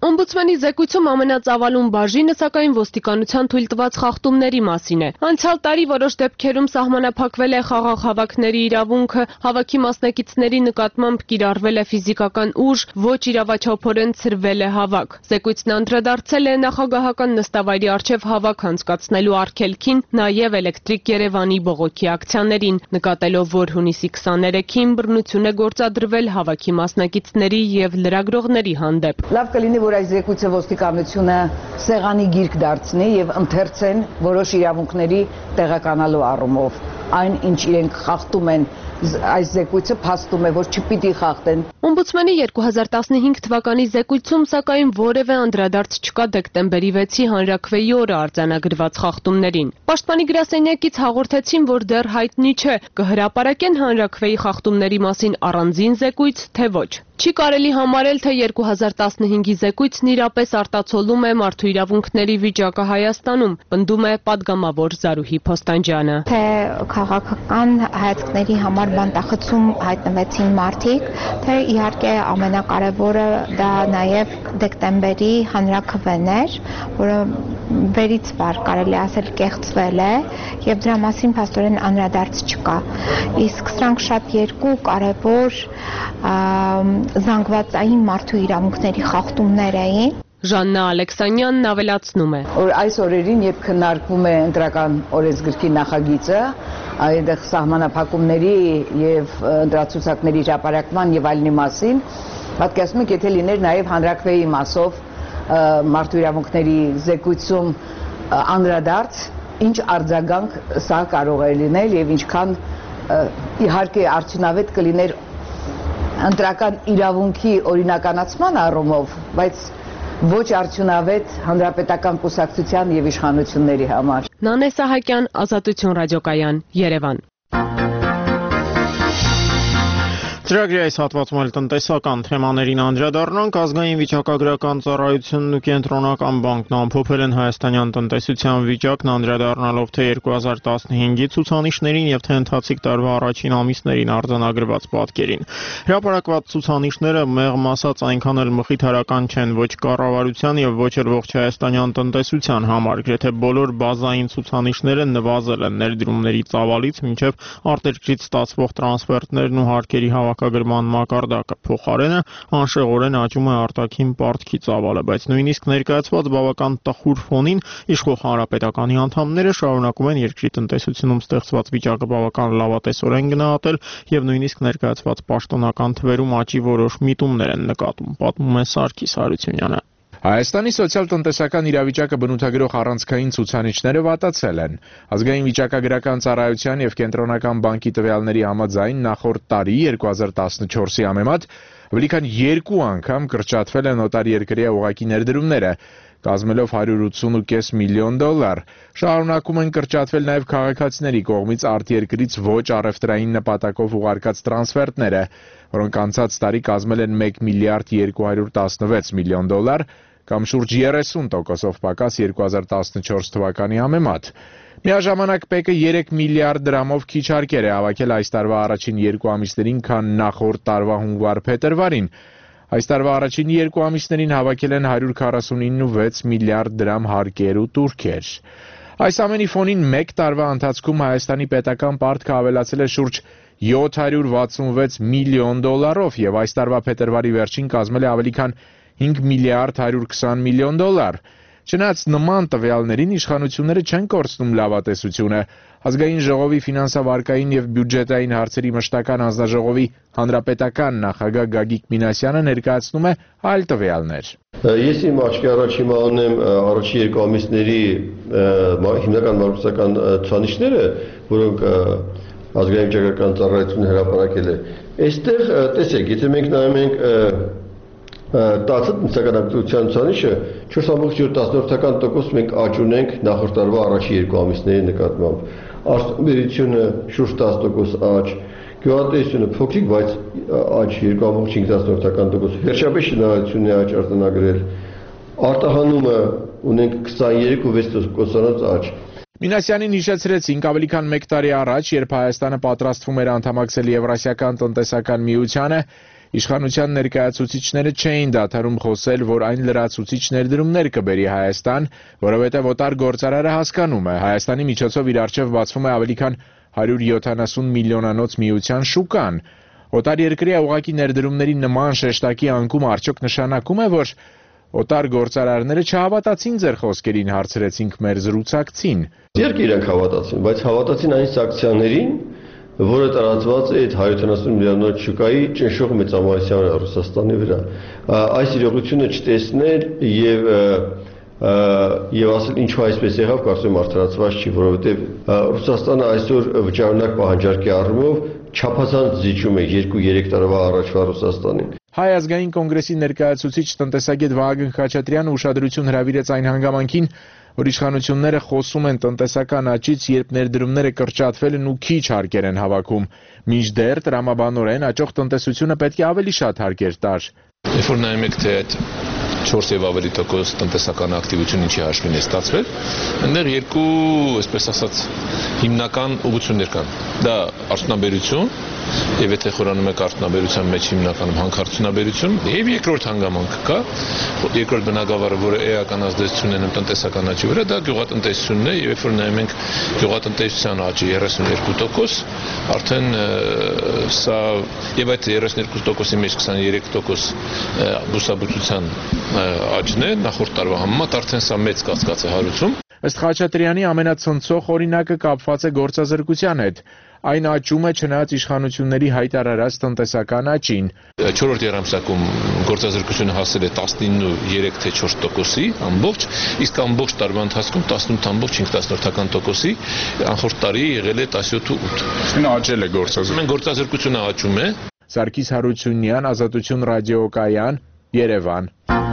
Speaker 19: Օմբուդսմենի զեկույցում ամենածավալուն բաժինը սակայն ոստիկանության թույլ տված խախտումների մասին է։ Անցյալ տարի որոշ դեպքերում սահմանափակվել է խաղաղ հավաքների իրավունքը, հավաքի մասնակիցների նկատմամբ կիրառվել է ֆիզիկական ուժ, ոչ իրավաչափորեն ցրվել է հավաք։ Զեկույցն անդրադարձել է նախագահական նստավայրի առջև հավաք անցկացնելու արգելքին, նաև Էլեկտրիկ Երևանի բողոքի ակցիաներին, նկատելով, որ հունիսի 23-ին բռնություն է գործադրվել հավաքի մասնակիցների եւ լրագրողների հանդեպ։
Speaker 20: Լավ կլինի, որ այս զեկույցը ոստիկանությունը սեղանի գիրք դարձնի եւ ընթերցեն որոշ իրավունքների տեղականալու առումով։ Այն, ինչ իրենք խախտում են, այս զեկույցը փաստում է, որ չպիտի խախտեն։
Speaker 19: Օմբուդսմենի 2015 թվականի զեկույցում սակայն որևէ անդրադարձ չկա դեկտեմբերի 6-ի հանրաքվեի օրը արձանագրված խախտումներին։ Պաշտպանի գրասենյակից հաղորդեցին, որ դեռ հայտնի չէ, կհրապարակեն հանրաքվեի խախտումների մասին առանձին զեկույց, թե ոչ։ Չի կարելի համարել, թե 2015-ի զեկույցն իրապես արտացոլում է մարդու իրավունքների վիճակը Հայաստանում, պնդում է պատգամավոր Զարուհի Փոստանջյանը։
Speaker 13: Թե քաղաքական հայացքների համար բանտախցում հայտնվեցին մարդիկ, թե իհարկե ամենակարևորը դա նաև դեկտեմբերի հանրաքվեն էր, որը վերից վար կարելի ասել կեղծվել է եւ դրա մասին փաստորեն անդրադարձ չկա։ Իսկ սրանք շատ երկու կարևոր զանգվածային մարդու իրավունքների խախտումներ էին։
Speaker 19: Ժաննա Ալեքսանյանն ավելացնում է,
Speaker 20: որ այս օրերին, երբ քննարկվում է ընտրական օրենսգրքի նախագիծը, այդտեղ սահմանափակումների եւ ընտրացուցակների հրապարակման եւ այլնի մասին, պատկերացնում եք, եթե լիներ նաեւ հանրաքվեի մասով մարդու իրավունքների զեկույցում անդրադարձ, ինչ արձագանք սա կարող է լինել եւ ինչքան իհարկե արդյունավետ կլիներ ընտրական իրավունքի օրինականացման առումով, բայց ոչ արդյունավետ հանրապետական կուսակցության եւ իշխանությունների համար։
Speaker 19: Նանե Սահակյան, Ազատություն ռադիոկայան, Երևան։
Speaker 1: Ծրագրի այս հատվածում էլ տնտեսական թեմաներին անդրադառնանք, ազգային վիճակագրական ծառայությունն ու կենտրոնական բանկն ամփոփել են հայաստանյան տնտեսության վիճակն, անդրադառնալով թե 2015-ի ցուցանիշներին եւ թե ընթացիկ տարվա առաջին ամիսներին արձանագրված պատկերին։ Հրապարակված ցուցանիշները մեղմ ասած այնքան էլ մխիթարական չեն ոչ կառավարության եւ ոչ էլ ողջ հայաստանյան տնտեսության համար, գրեթե բոլոր բազային ցուցանիշները նվազել են ներդրումների ծավալից մինչեւ արտերկրից ստացվող տրանսֆերտներն ու հարկերի հավաքագրման մակարդակը, փոխարենը անշեղորեն աճում է արտաքին պարտքի ծավալը, բայց նույնիսկ ներկայացված բավական տխուր ֆոնին իշխող հանրապետականի անդամները շարունակում են երկրի տնտեսությունում ստեղծված վիճակը բավական լավատեսորեն գնահատել եւ նույնիսկ ներկայացված պաշտոնական թվերում աճի որոշ միտումներ են նկատում, պատմում է Սարգիս Հարությունյանը։
Speaker 21: Հայաստանի սոցիալ-տնտեսական իրավիճակը բնութագրող առանցքային ցուցանիշները վատացել են։ Ազգային վիճակագրական ծառայության եւ կենտրոնական բանկի տվյալների համաձայն նախորդ տարի 2014-ի համեմատ ավելի քան 2 անգամ կրճատվել են օտարերկրյա ուղղակի ներդրումները, կազմելով $180.5 միլիոն։ Շարունակում են կրճատվել նաև քաղաքացիների կողմից արտերկրից ոչ առևտրային նպատակով ուղարկած տրանսֆերտները, որոնք անցած տարի կազմել են $1 միլիարդ 216 միլիոն, կամ շուրջ 30% պակաս 2014 թվականի համեմատ։ Միաժամանակ ՊԵԿ-ը 3 միլիարդ դրամով քիչ հարկեր է հավաքել այս տարվա առաջին 2 ամիսներին, քան նախորդ տարվա հունվար-փետրվարին։ Այս տարվա առաջին 2 ամիսներին հավաքել են 149.6 միլիարդ դրամ հարկեր ու տուրքեր։ Այս ամենի ֆոնին մեկ տարվա ընթացքում Հայաստանի պետական պարտքը ավելացել է շուրջ $766 միլիոն եւ այս տարվա փետրվարի վերջին կազմել է ավելի քան $5 միլիարդ 120 միլիոն։ Չնայած նման տվյալներին իշխանությունները չեն կորցնում լավատեսությունը։ Ազգային ժողովի ֆինանսավարկային եւ բյուջետային հարցերի մշտական հանձնաժողովի հանրապետական նախագահ Գագիկ Մինասյանը ներկայացնում է այլ տվյալներ։
Speaker 22: Ես իմ աչքի առաջ հիմա ունեմ առաջի 2 ամիսների հիմնական մակրոսական ցուցանիշները, որոնք ազգային վիճակագրական ծառայությունը հրապարակել է։ Այստեղ տեսեք, եթե մենք նայում ենք տածը տնտեսական ցուցանիշը 4.7% մենք աճ ունենք նախորդ տարվա առաջի 2 ամիսների նկատմամբ։ Արտադրությունը շուրջ 10% աճ, գյուղատնտեսությունը փոքրիկ, բայց աճ 2.5%, վերջապես շինարարությունն է աճ արձանագրել։ Արտահանումը ունենք 23.6% աճ։
Speaker 21: Մինասյանին հիշեցրեցինք ավելի քան 1 տարի առաջ, երբ Հայաստանը պատրաստվում էր անդամակցել Եվրասիական տնտեսական միությանը, Իշխանության ներկայացուցիչները չէին դադարում խոսել, որ այն լրացուցիչ ներդրումներ կբերի Հայաստան, որովհետև օտար գործարարը հասկանում է, Հայաստանի միջոցով իր առջև բացվում է ավելի քան 170 միլիոնանոց միության շուկան։ Օտար երկրի ուղղակի ներդրումների նման շեշտակի անկումը արդյոք նշանակում է, որ օտար գործարարները չհավատացին ձեր խոսքերին, հարցրեցինք մեր զրուցակցին։
Speaker 22: Իհարկե իրենք հավատացին, բայց հավատացին այն սանկցիաներին, որը տարածված է այդ 170 միլիոնոց շուկայի ճնշող մեծամասնությանը Ռուսաստանի վրա։ Այս իրողությունը չտեսնել եւ ասել ինչու այսպես եղավ, կարծում եմ արդարացված չի, որովհետեւ Ռուսաստանը այսօր վճարունակ պահանջարկի առումով չափազանց զիջում է 2-3 տարվա առաջվա Ռուսաստանին։
Speaker 21: Հայ ազգային կոնգրեսի ներկայացուցիչ տնտեսագետ Վահագն Խաչատրյանը ուշադրություն հրավիրեց այն հանգամանքին, որ իշխանությունները խոսում են տնտեսական աճից, երբ ներդրումները կրճատվել են ու քիչ հարկեր են հավաքում։ Մինչդեռ տրամաբանորեն աճող տնտեսությունը պետք է ավելի շատ հարկեր տար։
Speaker 12: Երբ որ նայում եք, թե այդ 4 եւ ավելի տոկոս տնտեսական ակտիվություն ինչի հաշվին է ստացվել, այնտեղ երկու, այսպես ասած, հիմնական ուղղություններ կան։ Դա արդյունաբերություն, եւ եթե խորանում եք արդյունաբերության մեջ հիմնականում հանքարդյունաբերություն, եւ երկրորդ հանգամանքը կա, երկրորդ բնագավառը, որը էական ազդեցություն ունենում տնտեսական աճի վրա, դա գյուղատնտեսությունն է, եւ երբ որ նայում ենք գյուղատնտեսության աճի 32%, արդեն սա եւ այդ 32%-ի մեջ 23% բուսաբուծության աճն է նախորդ տարվա համեմատ, արդեն սա մեծ կասկած է հարուցում։
Speaker 21: Ըստ Խաչատրյանի ամենացնցող օրինակը կապված է գործազրկության հետ։ Այն աճում է չնայած իշխանությունների հայտարարած տնտեսական աճին։
Speaker 12: 4-րդ եռամսյակում գործազրկությունը հասել է 19.3-4%-ի ամբողջ, իսկ ամբողջ տարվա ընթացքում 18.5%-ի, անցորդ տարի եղել է 17.8։
Speaker 21: Այսինքն աճել է գործազրկությունը։
Speaker 12: Գործազրկությունը աճում է։
Speaker 21: Սարգիս Հարությունյան, Ազատություն ռադիոկայան, Երևան։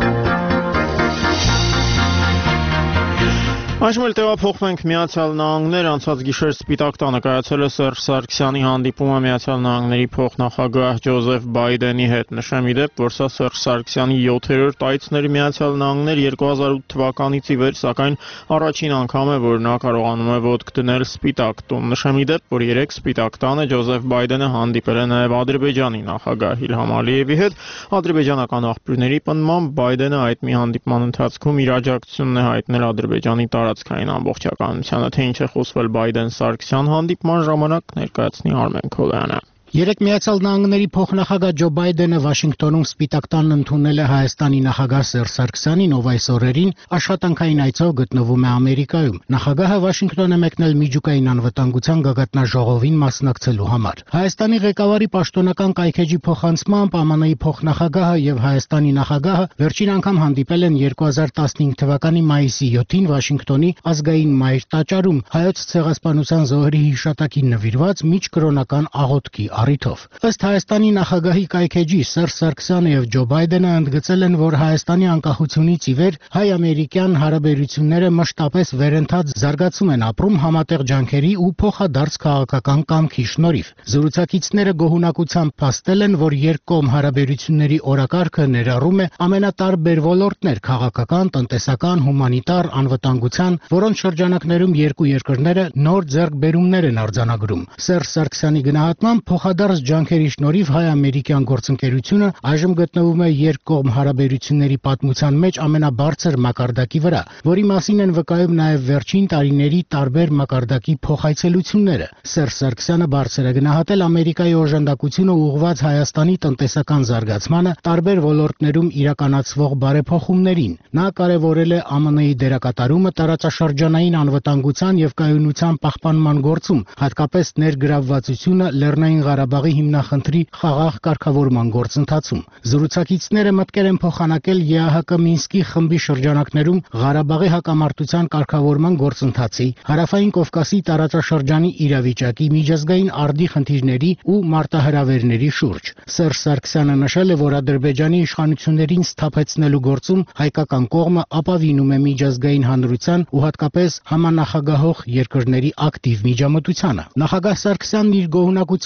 Speaker 1: Այժմ էլ տեղափոխվում ենք Միացյալ Նահանգներ, անցած գիշեր Սպիտակ տանը կայացել է Սերժ Սարգսյանի հանդիպումը Միացյալ Նահանգների փոխնախագահ Ջոզեֆ Բայդենի հետ։ Նշեմ ի դեպ, որ սա Սերժ Սարգսյանի 7-րդ այցն էր Միացյալ Նահանգներ 2008 թվականից ի վեր, սակայն առաջին անգամ է, որ նա կարողանում է ոտք դնել Սպիտակ տուն։ Նշեմ ի դեպ, որ 3 Սպիտակ տանը Ջոզեֆ Բայդենը հանդիպել է նաև Ադրբեջանի նախագահ Իլհամ Ալիևի հետ։ Ադրբեջանական աղբյուրների պնդմամբ Բայդենը այդ մի հանդիպման ընթացքում իր աջակցությունն է հայտնել Ադրբեջանի տարածքային ամբողջականությանը, թե ինչ է խոսվել Բայդեն-Սարգսյան հանդիպման ժամանակ, ներկայացնի Արմեն Քոլյանը։
Speaker 2: Երեկ Միացյալ Նահանգների փոխնախագահ Ջո Բայդենը Վաշինգտոնում Սպիտակ տանն ընդունել է Հայաստանի նախագահ Սերժ Սարգսյանին, ով այս օրերին աշխատանքային այցով գտնվում է Ամերիկայում։ Նախագահը Վաշինգտոն է մեկնել միջուկային անվտանգության գագաթնաժողովին մասնակցելու համար։ Հայաստանի ղեկավարի պաշտոնական կայքեջի փոխանցմամբ ԱՄՆ-ի փոխնախագահը եւ Հայաստանի նախագահը վերջին անգամ հանդիպել են 2015 թվականի մայիսի 7-ին Վաշինգտոնի ազգային մայր տաճարում հայոց ցեղասպանության զոհերի հիշատակին նվիրված միջկրոնական աղոթքի առիթով։ Ըստ Հայաստանի նախագահի կայքեջի Սերժ Սարգսյանը եւ Ջո Բայդենը ընդգծել են, որ Հայաստանի անկախությունից ի վեր հայ-ամերիկյան հարաբերությունները մշտապես վերընթաց զարգացում են ապրում համատեղ ջանքերի ու փոխադարձ քաղաքական կամքի շնորհիվ։ Զրուցակիցները գոհունակությամբ փաստել են, որ երկկողմ հարաբերությունների օրակարգը ներառում է ամենատարբեր ոլորտներ՝ քաղաքական, տնտեսական, հումանիտար, անվտանգության, որոնց շրջանակներում երկու երկրները նոր ձեռքբերումներ են արձանագրում։ Սերժ Սարգսյանի գնահատմամբ փոխադարձ ջանքերի շնորհիվ հայ-ամերիկյան գործընկերությունը այժմ գտնվում է երկկողմ հարաբերությունների պատմության մեջ ամենաբարձր մակարդակի վրա, որի մասին են վկայում նաև վերջին տարիների տարբեր մակարդակի փոխայցելությունները։ Սերժ Սարգսյանը բարձր է գնահատել Ամերիկայի օժանդակությունը ուղղված Հայաստանի տնտեսական զարգացմանը տարբեր ոլորտներում իրականացվող բարեփոխումներին։ Նա կարևորել է ԱՄՆ-ի դերակատարումը տարածաշրջանային անվտանգության եւ կայունության պահպանման գործում, հատկապես ներգրավվածությունը Լեռնային Ղարաբաղի հիմնախնդրի խաղաղ կարգավորման գործընթացում։ Զրուցակիցները մտկեր են փոխանակել ԵԱՀԿ Մինսկի խմբի շրջանակներում Ղարաբաղի հակամարտության կարգավորման գործընթացի, Հարավային Կովկասի տարածաշրջանի իրավիճակի, միջազգային արդի խնդիրների ու մարտահրավերների շուրջ։ Սերժ Սարգսյանը նշել է, որ Ադրբեջանի իշխանություններին սթափեցնելու գործում հայկական կողմը ապավինում է միջազգային հանրության ու հատկապես համանախագահող երկրների ակտիվ միջամտությանը։ Նախագահ Սարգսյանն իր գոհունակությունն է հայտնել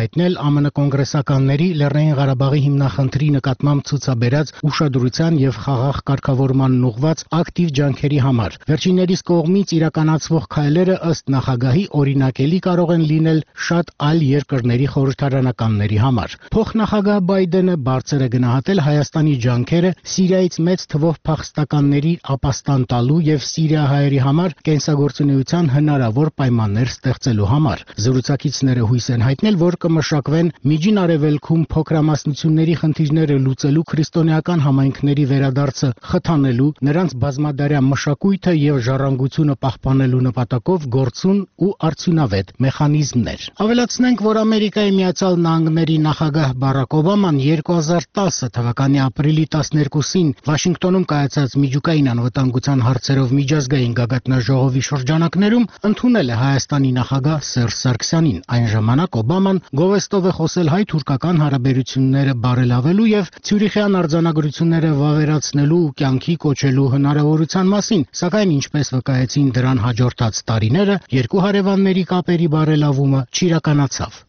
Speaker 2: հայտնել ԱՄՆ կոնգրեսականների Լեռնային Ղարաբաղի հիմնախնդրի նկատմամբ ցուցաբերած ուշադրության եւ խաղաղ կարգավորման ուղղված ակտիվ ջանքերի համար։ Վերջիններիս կողմից իրականացվող քայլերը ըստ նախագահի օրինակելի կարող են լինել շատ այլ երկրների խորհրդարանականների համար։ Փոխնախագահ Բայդենը բարձր է գնահատել Հայաստանի ջանքերը Սիրիայից մեծ թվով փախստականների ապաստան տալու եւ սիրիահայերի համար կենսագործունեության հնարավոր պայմաններ ստեղծելու համար։ Զրուցակիցները հույս են հայտնել, որ կմշակվեն Միջին Արևելքում փոքրամասնությունների խնդիրները լուծելու քրիստոնեական համայնքների վերադարձը խթանելու, նրանց բազմադարյա մշակույթը եւ ժառանգությունը պահպանելու նպատակով գործուն ու արդյունավետ մեխանիզմներ։ Ավելացնենք, որ Ամերիկայի Միացյալ Նահանգների նախագահ Բարակ Օբաման 2010 թվականի ապրիլի 12-ին Վաշինգտոնում կայացած միջուկային անվտանգության հարցերով միջազգային գագաթնաժողովի շրջանակներում ընդունել է Հայաստանի նախագահ Սերժ Սարգսյանին։ Այն ժամանակ Օբաման գովեստով է խոսել հայ-թուրքական հարաբերությունները բարելավելու եւ Ցյուրիխյան արձանագրությունները վավերացնելու ու կյանքի կոչելու հնարավորության մասին, սակայն ինչպես վկայեցին դրան հաջորդած տարիները, երկու հարևանների կապերի բարելավումը չիրականացավ։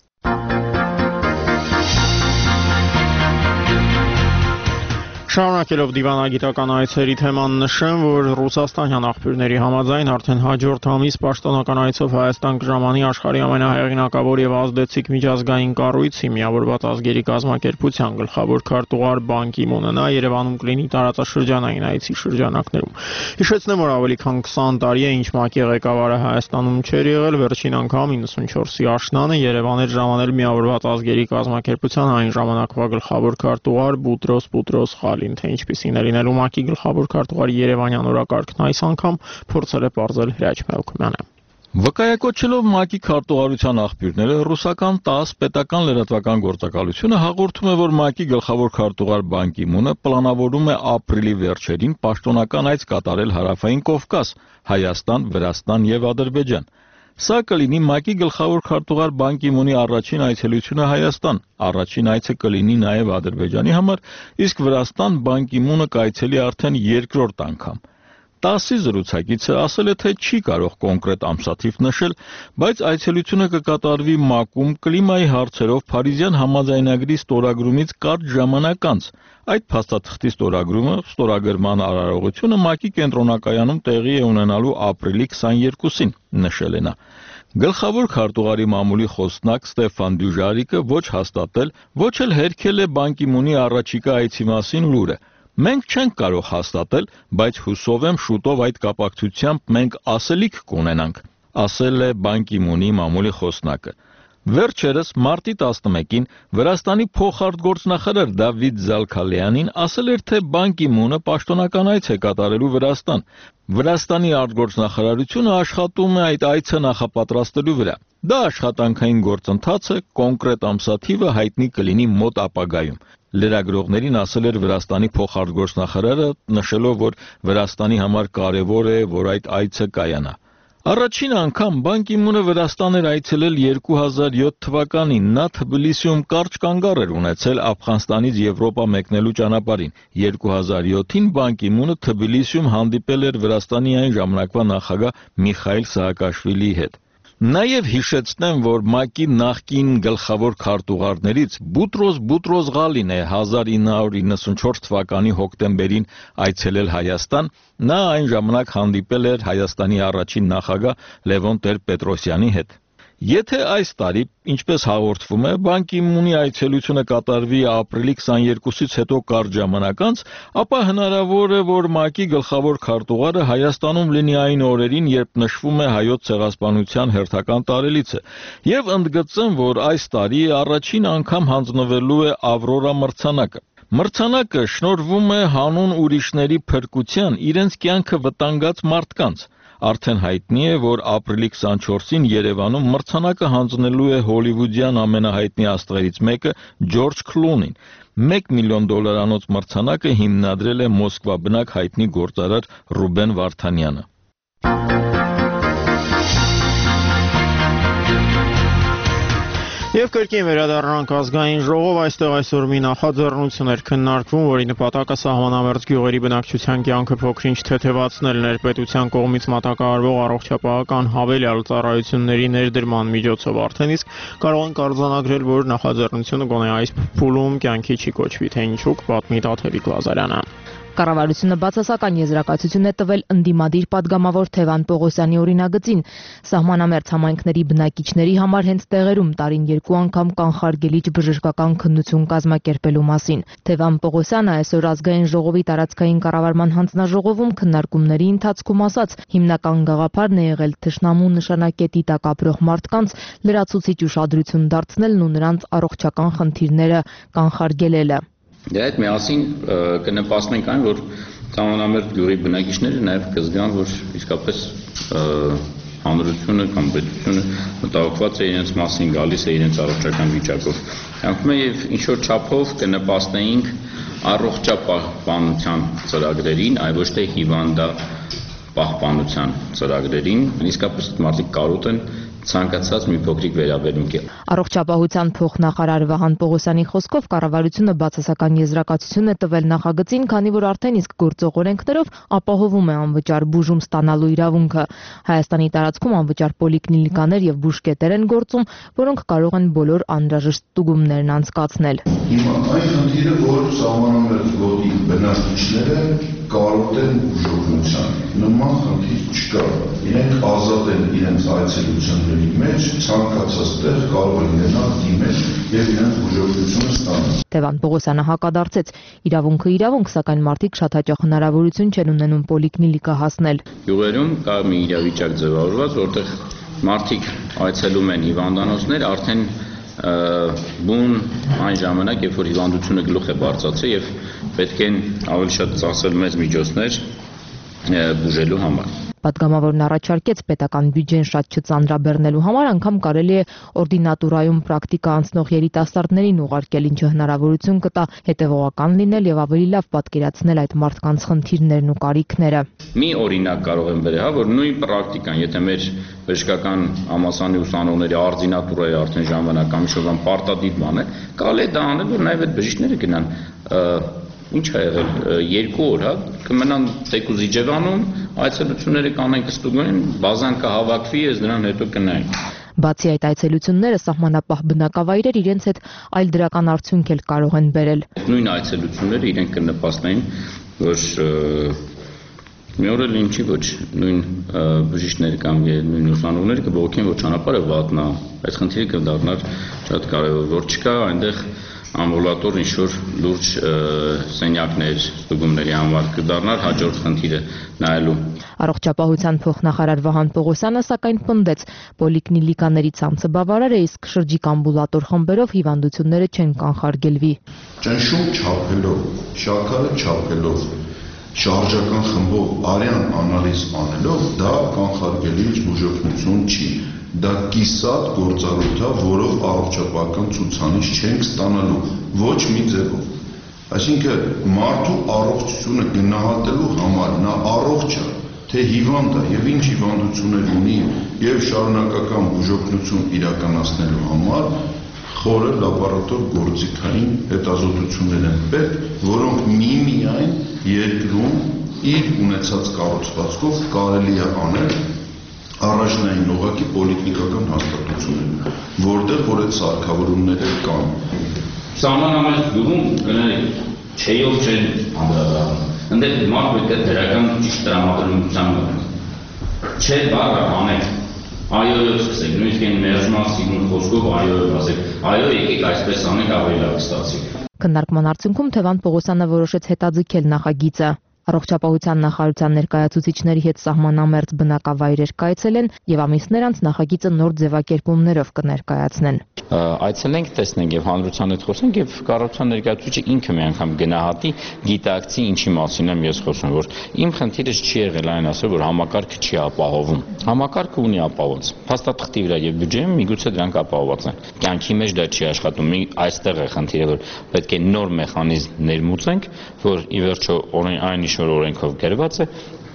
Speaker 1: Շարունակելով դիվանագիտական այցերի թեման նշեմ, որ ռուսաստանյան աղբյուրների համաձայն արդեն հաջորդ ամիս պաշտոնական այցով Հայաստան կժամանի աշխարհի ամենահեղինակավոր եւ ազդեցիկ միջազգային կառույցի Միավորված ազգերի կազմակերպության գլխավոր քարտուղար Բան Կի Մունը նա Երևանում կլինի տարածաշրջանային այցի շրջանակներում։ Հիշեցնեմ, որ ավելի քան 20 տարի է ինչ ՄԱԿ-ի ղեկավարը Հայաստանում չէր եղել, վերջին անգամ 94-ի աշնանը Երևան էր ժամանել Միավորված ազգերի կազմակերպության այն ժամանակվա գլխավոր քարտուղար Բուտրոս Թե ինչպիսին է լինելու ՄԱԿ-ի գլխավոր քարտուղարի Երևանյան օրակարգն այս անգամ փորձել է պարզել Հրաչ Մելքումյանը։
Speaker 4: Վկայակոչելով ՄԱԿ-ի քարտուղարության աղբյուրները, ռուսական ՏԱՍՍ պետական լրատվական գործակալությունը հաղորդում է, որ ՄԱԿ-ի գլխավոր քարտուղար Բան Կի Մունը պլանավորում է ապրիլի վերջերին պաշտոնական այց կատարել Հարավային Կովկաս, Հայաստան, Վրաստան եւ Ադրբեջան։ Սա կլինի ՄԱԿ-ի գլխավոր քարտուղար Բան Կի Մունի առաջին այցելությունը Հայաստան։ Առաջին այցը կլինի նաև Ադրբեջանի համար, իսկ Վրաստան Բան Կի Մունը կայցելի արդեն երկրորդ անգամ։ ՏԱՍՍ-ի զրուցակիցը ասել է, թե չի կարող կոնկրետ ամսաթիվ նշել, բայց այցելությունը կկատարվի ՄԱԿ-ում կլիմայի հարցերով Փարիզյան համաձայնագրի ստորագրումից կարճ ժամանակ անց։ Այդ փաստաթղթի ստորագրումը, ստորագրման արարողությունը ՄԱԿ-ի կենտրոնակայանում տեղի է ունենալու ապրիլի 22-ին, նշել է նա։ Գլխավոր քարտուղարի մամուլի խոսնակ Ստեֆան Դյուժարիկը ոչ հաստատել, ոչ էլ հերքել է Բան Կի Մունի առաջիկա այցի մասին լուրը։ Մենք չենք կարող հաստատել, բայց հուսով եմ շուտով այդ կապակցությամբ մենք ասելիք կունենանք, ասել է Բան Կի Մունի մամուլի խոսնակը։ Վերջերս մարտի 11-ին Վրաստանի փոխարտգործնախարար Դավիթ Զալքալյանին ասել էր, թե Բան Կի Մունը պաշտոնական այց է կատարելու Վրաստան։ Վրաստանի արտգործնախարարությունը աշխատում է այդ այցը նախապատրաստելու վրա։ Դա աշխատանքային գործընթաց է, կոնկրետ ամսաթիվը հայտնի կլինի մոտ ապագայում։ Լրագրողներին ասել էր Վրաստանի փոխարտգործնախարարը, նշելով, որ Վրաստանի համար կարևոր է, որ այդ այցը կայանա։ Առաջին անգամ Բան Կի Մունը Վրաստան էր այցելել 2007 թվականին։ Նա Թբիլիսիում կարճ կանգառ էր ունեցել Աֆղանստանից Եվրոպա մեկնելու ճանապարհին։ 2007-ին Բան Կի Մունը Թբիլիսիում հանդիպել էր Վրաստանի այն ժամանակվա նախագահ Միխայիլ Սահակաշվիլիի հետ։ Նաև հիշեցնեմ, որ ՄԱԿ-ի նախկին գլխավոր քարտուղարներից Բուտրոս Ղալին է 1994 թվականի հոկտեմբերին այցելել Հայաստան։ Նա այն ժամանակ հանդիպել էր Հայաստանի առաջին նախագահ Լևոն Տեր-Պետրոսյանի հետ։ Եթե այս տարի, ինչպես հաղորդվում է, Բան Կի Մունի այցելությունը կատարվի ապրիլի 22-ից հետո կարճ ժամանակ անց, ապա հնարավոր է, որ ՄԱԿ-ի գլխավոր քարտուղարը Հայաստանում լինի այն օրերին, երբ նշվում է Հայոց ցեղասպանության հերթական տարելիցը, եւ ընդգծեմ, որ այս տարի առաջին անգամ հանձնվելու է Ավրորա մրցանակը։ Մրցանակը շնորհվում է հանուն ուրիշների փրկության իրենց կյանքը վտանգած մարդկանց։ Արդեն հայտնի է, որ ապրիլի 24-ին Երևանում մրցանակը հանձնելու է հոլիվուդյան ամենահայտնի աստղերից մեկը Ջորջ Քլունին։ $1 միլիոն մրցանակը հիմնադրել է Մոսկվա բնակ հայտնի գործարար Ռուբեն Վարդանյանը։
Speaker 1: Եվ կրկին վերադառնանք ազգային ժողով, այստեղ այսօր մի նախաձեռնություն էր քննարկվում, որի նպատակը սահմանամերձ գյուղերի բնակչության կյանքը փոքր-ինչ թեթևացնելն էր պետության կողմից մատակարարվող առողջապահական հավելյալ ծառայությունների ներդրման միջոցով արդեն, իսկ կարող ենք արձանագրել, որ նախաձեռնությունը գոնե այս փուլում կյանքի չի կոչվի, թե ինչու, կպատմի Տաթևիկ Լազարյանը։
Speaker 5: Կառավարությունը բացասական եզրակացություն է տվել ընդդիմադիր падգամավոր Թևան Պողոսյանի օրինագծին։ Սահմանամերձ համայնքների բնակիչների համար հենց տեղերում տարին 2 անգամ կանխարգելիչ բժշկական քննություն կազմակերպելու մասին։ Թևան Պողոսյանը այսօր ազգային ժողովի տարածքային կառավարման հանձնաժողովում քննարկումների ընթացքում ասաց, հիմնական գաղափարն է եղել թշնամու նշանակետի տակ ապրող մարդկանց լրացուցիչ ուշադրություն դարձնելն ու նրանց առողջական խնդիրները կանխարգելելը։
Speaker 7: Դե այդ միասին կնպաստենք այն, որ սահմանամերձ գյուղի բնակիչները նաև կզգան, որ իսկապես հանրությունը կամ պետությունը մտահոգված է իրենց մասին, գալիս է իրենց առողջական վիճակով։ Անկում է եւ ինչ որ չափով կնպաստեինք առողջապահպանության ծրագրերին, այլ ոչ թե հիվանդապահպանության ծրագրերին։ Իսկապես մարդիկ կարոտ են ցանկացած մի փոքրիկ վերաբերմունք է։
Speaker 5: Առողջապահության փոխնախարար Վահան Պողոսյանի խոսքով կառավարությունը բացասական եզրակացություն է տվել նախագծին, քանի որ արդեն իսկ գործող օրենքներով ապահովում է անվճար բուժում ստանալու իրավունքը։ Հայաստանի տարածքում անվճար պոլիկլինիկաներ եւ բուժկետեր են գործում, որոնք կարող են բոլոր անհրաժեշտ ստուգումներն անցկացնել։
Speaker 23: Հիմա այն խնդիրը, որ սահմանամերձ գոտի բնակիչները կարոտ են բուժօգնության, նման խնդիր չկա։ Իրենք ազատ են իրենց այցելությունների մեջ, ցանկացած տեղ կարող են գնալ, դիմել եւ իրենց բուժօգնությունը ստանալ։
Speaker 5: Թևան Պողոսյանը հակադարձեց. իրավունքը իրավունք, սակայն մարդիկ շատ հաճախ հնարավորություն չեն ունենում պոլիկլինիկա հասնել։
Speaker 7: Գյուղերում կա մի իրավիճակ ձևավորված, որտեղ մարդիկ այցելում են հիվանդանոցներ, արդեն բուն այն ժամանակ, երբ որ հիվանդությունը գլուխ է բարձրացել եւ պետք են ավելի շատ ծախսել մեծ միջոցներ բուժելու համար։
Speaker 5: Պատգամավորն առաջարկեց պետական բյուջեն շատ չծանրաբեռնելու համար անգամ կարելի է օրդինատուրայում պրակտիկա անցնող երիտասարդներին ուղարկել, ինչը հնարավորություն կտա հետևողական լինել եւ ավելի լավ պատկերացնել այդ մարդկանց խնդիրներն ու կարիքները։
Speaker 7: Մի օրինակ կարող եմ բերել, որ նույն պրակտիկան, եթե մեր բժշկական համալսարանի ուսանողների օրդինատուրայի արդեն ժամանակամիջովան պարտադիր բան է, կարելի է դա անել, որ նաեւ այդ բժիշկները գնան ինչ է եղել 2 օր, հա, կմնան Տեկուզ Իջևանում, այցելությունները կանեն կստուգեն, բազան կհավաքվի, ես դրան հետո կնայենք։
Speaker 5: Բացի այդ այցելությունները սահմանապահ բնակավայրեր իրենց հետ այլ դրական արդյունք էլ կարող են բերել։
Speaker 7: Նույն այցելությունները իրենք կնպաստեն, որ մի օր էլ ինչի ոչ նույն բժիշկները կամ նույն ուսանողները կբողոքեն, որ ճանապարհը վատն է, այս խնդիրը կդառնար շատ կարևոր, որ չկա այնտեղ ամբուլատոր ինչ-որ լուրջ սենյակներ ստուգումների համար կդառնար հաջորդ խնդիրը նայելու։
Speaker 5: Առողջապահության փոխնախարար Վահան Պողոսյանը սակայն պնդեց, պոլիկլինիկաների ցանցը բավարար է, իսկ շրջիկ ամբուլատոր խմբերով հիվանդությունները չեն կանխարգելվի։
Speaker 23: Ճնշում չափելով, շաքարը չափելով, շարժական խմբով արյան անալիզ անելով դա կանխարգելիչ բուժօգնություն չի։ Դա կիսատ գործառույթ է, որով առողջապահական ցուցանիշ չենք ստանալու ոչ մի ձևով։ Այսինքն մարդու առողջությունը գնահատելու համար նա առողջ է, թե հիվանդ է եւ ինչ հիվանդություններ ունի եւ շարունակական բուժօգնություն իրականացնելու համար խորը լաբորատոր գործիքային հետազոտություններ են պետք, որոնք միմիայն երկրում իր ունեցած կառուցվածքով կարելի է անել առաջնային ուղղակի պոլիկլինիկական հաստատություններ, որտեղ որ այդ սարքավորումները կան։
Speaker 7: Սահմանամերձ գյուղում գնալի չեյով չեն անդրադառնում։ Այնտեղ մարդ պետք է դրական ճիշտ տրամադրության ունենա։ Չէ բառը անել։ Այո, սկսեք, նույնիսկ այն մերժման խոսքով այո ասեք։ Այո, եկեք այսպես անենք ավելի լավ կստացվի։
Speaker 5: Քննարկման արդյունքում Թևան Պողոսյանը որոշեց հետաձգել նախագիծը։ Առողջապահության նախարարության ներկայացուցիչների հետ սահմանամերձ բնակավայրեր կայցելեն եւ ամիսներ անց նախագիծը նոր ձևակերպումներով կներկայացնեն։
Speaker 7: Այցելենք, տեսնենք եւ հանրության հետ խոսենք եւ կառավարության ներկայացուցիչը ինքը մի անգամ գնահատի, գիտակցի ինչի մասին եմ ես խոսում, որ իմ խնդիրը չի եղել այն ասել, որ համակարգը չի ապահովում։ Համակարգը ունի ապահովված։ Փաստաթղթի վրա եւ բյուջեում միգուցե դրանք ապահովված են։ Կյանքի մեջ դա չի աշխատում։ Այստեղ է խնդիրը, որ պետք է նոր մեխանիզմ ներմուծենք, որ ի վերջո այն ինչ որ օրենքով գրված է,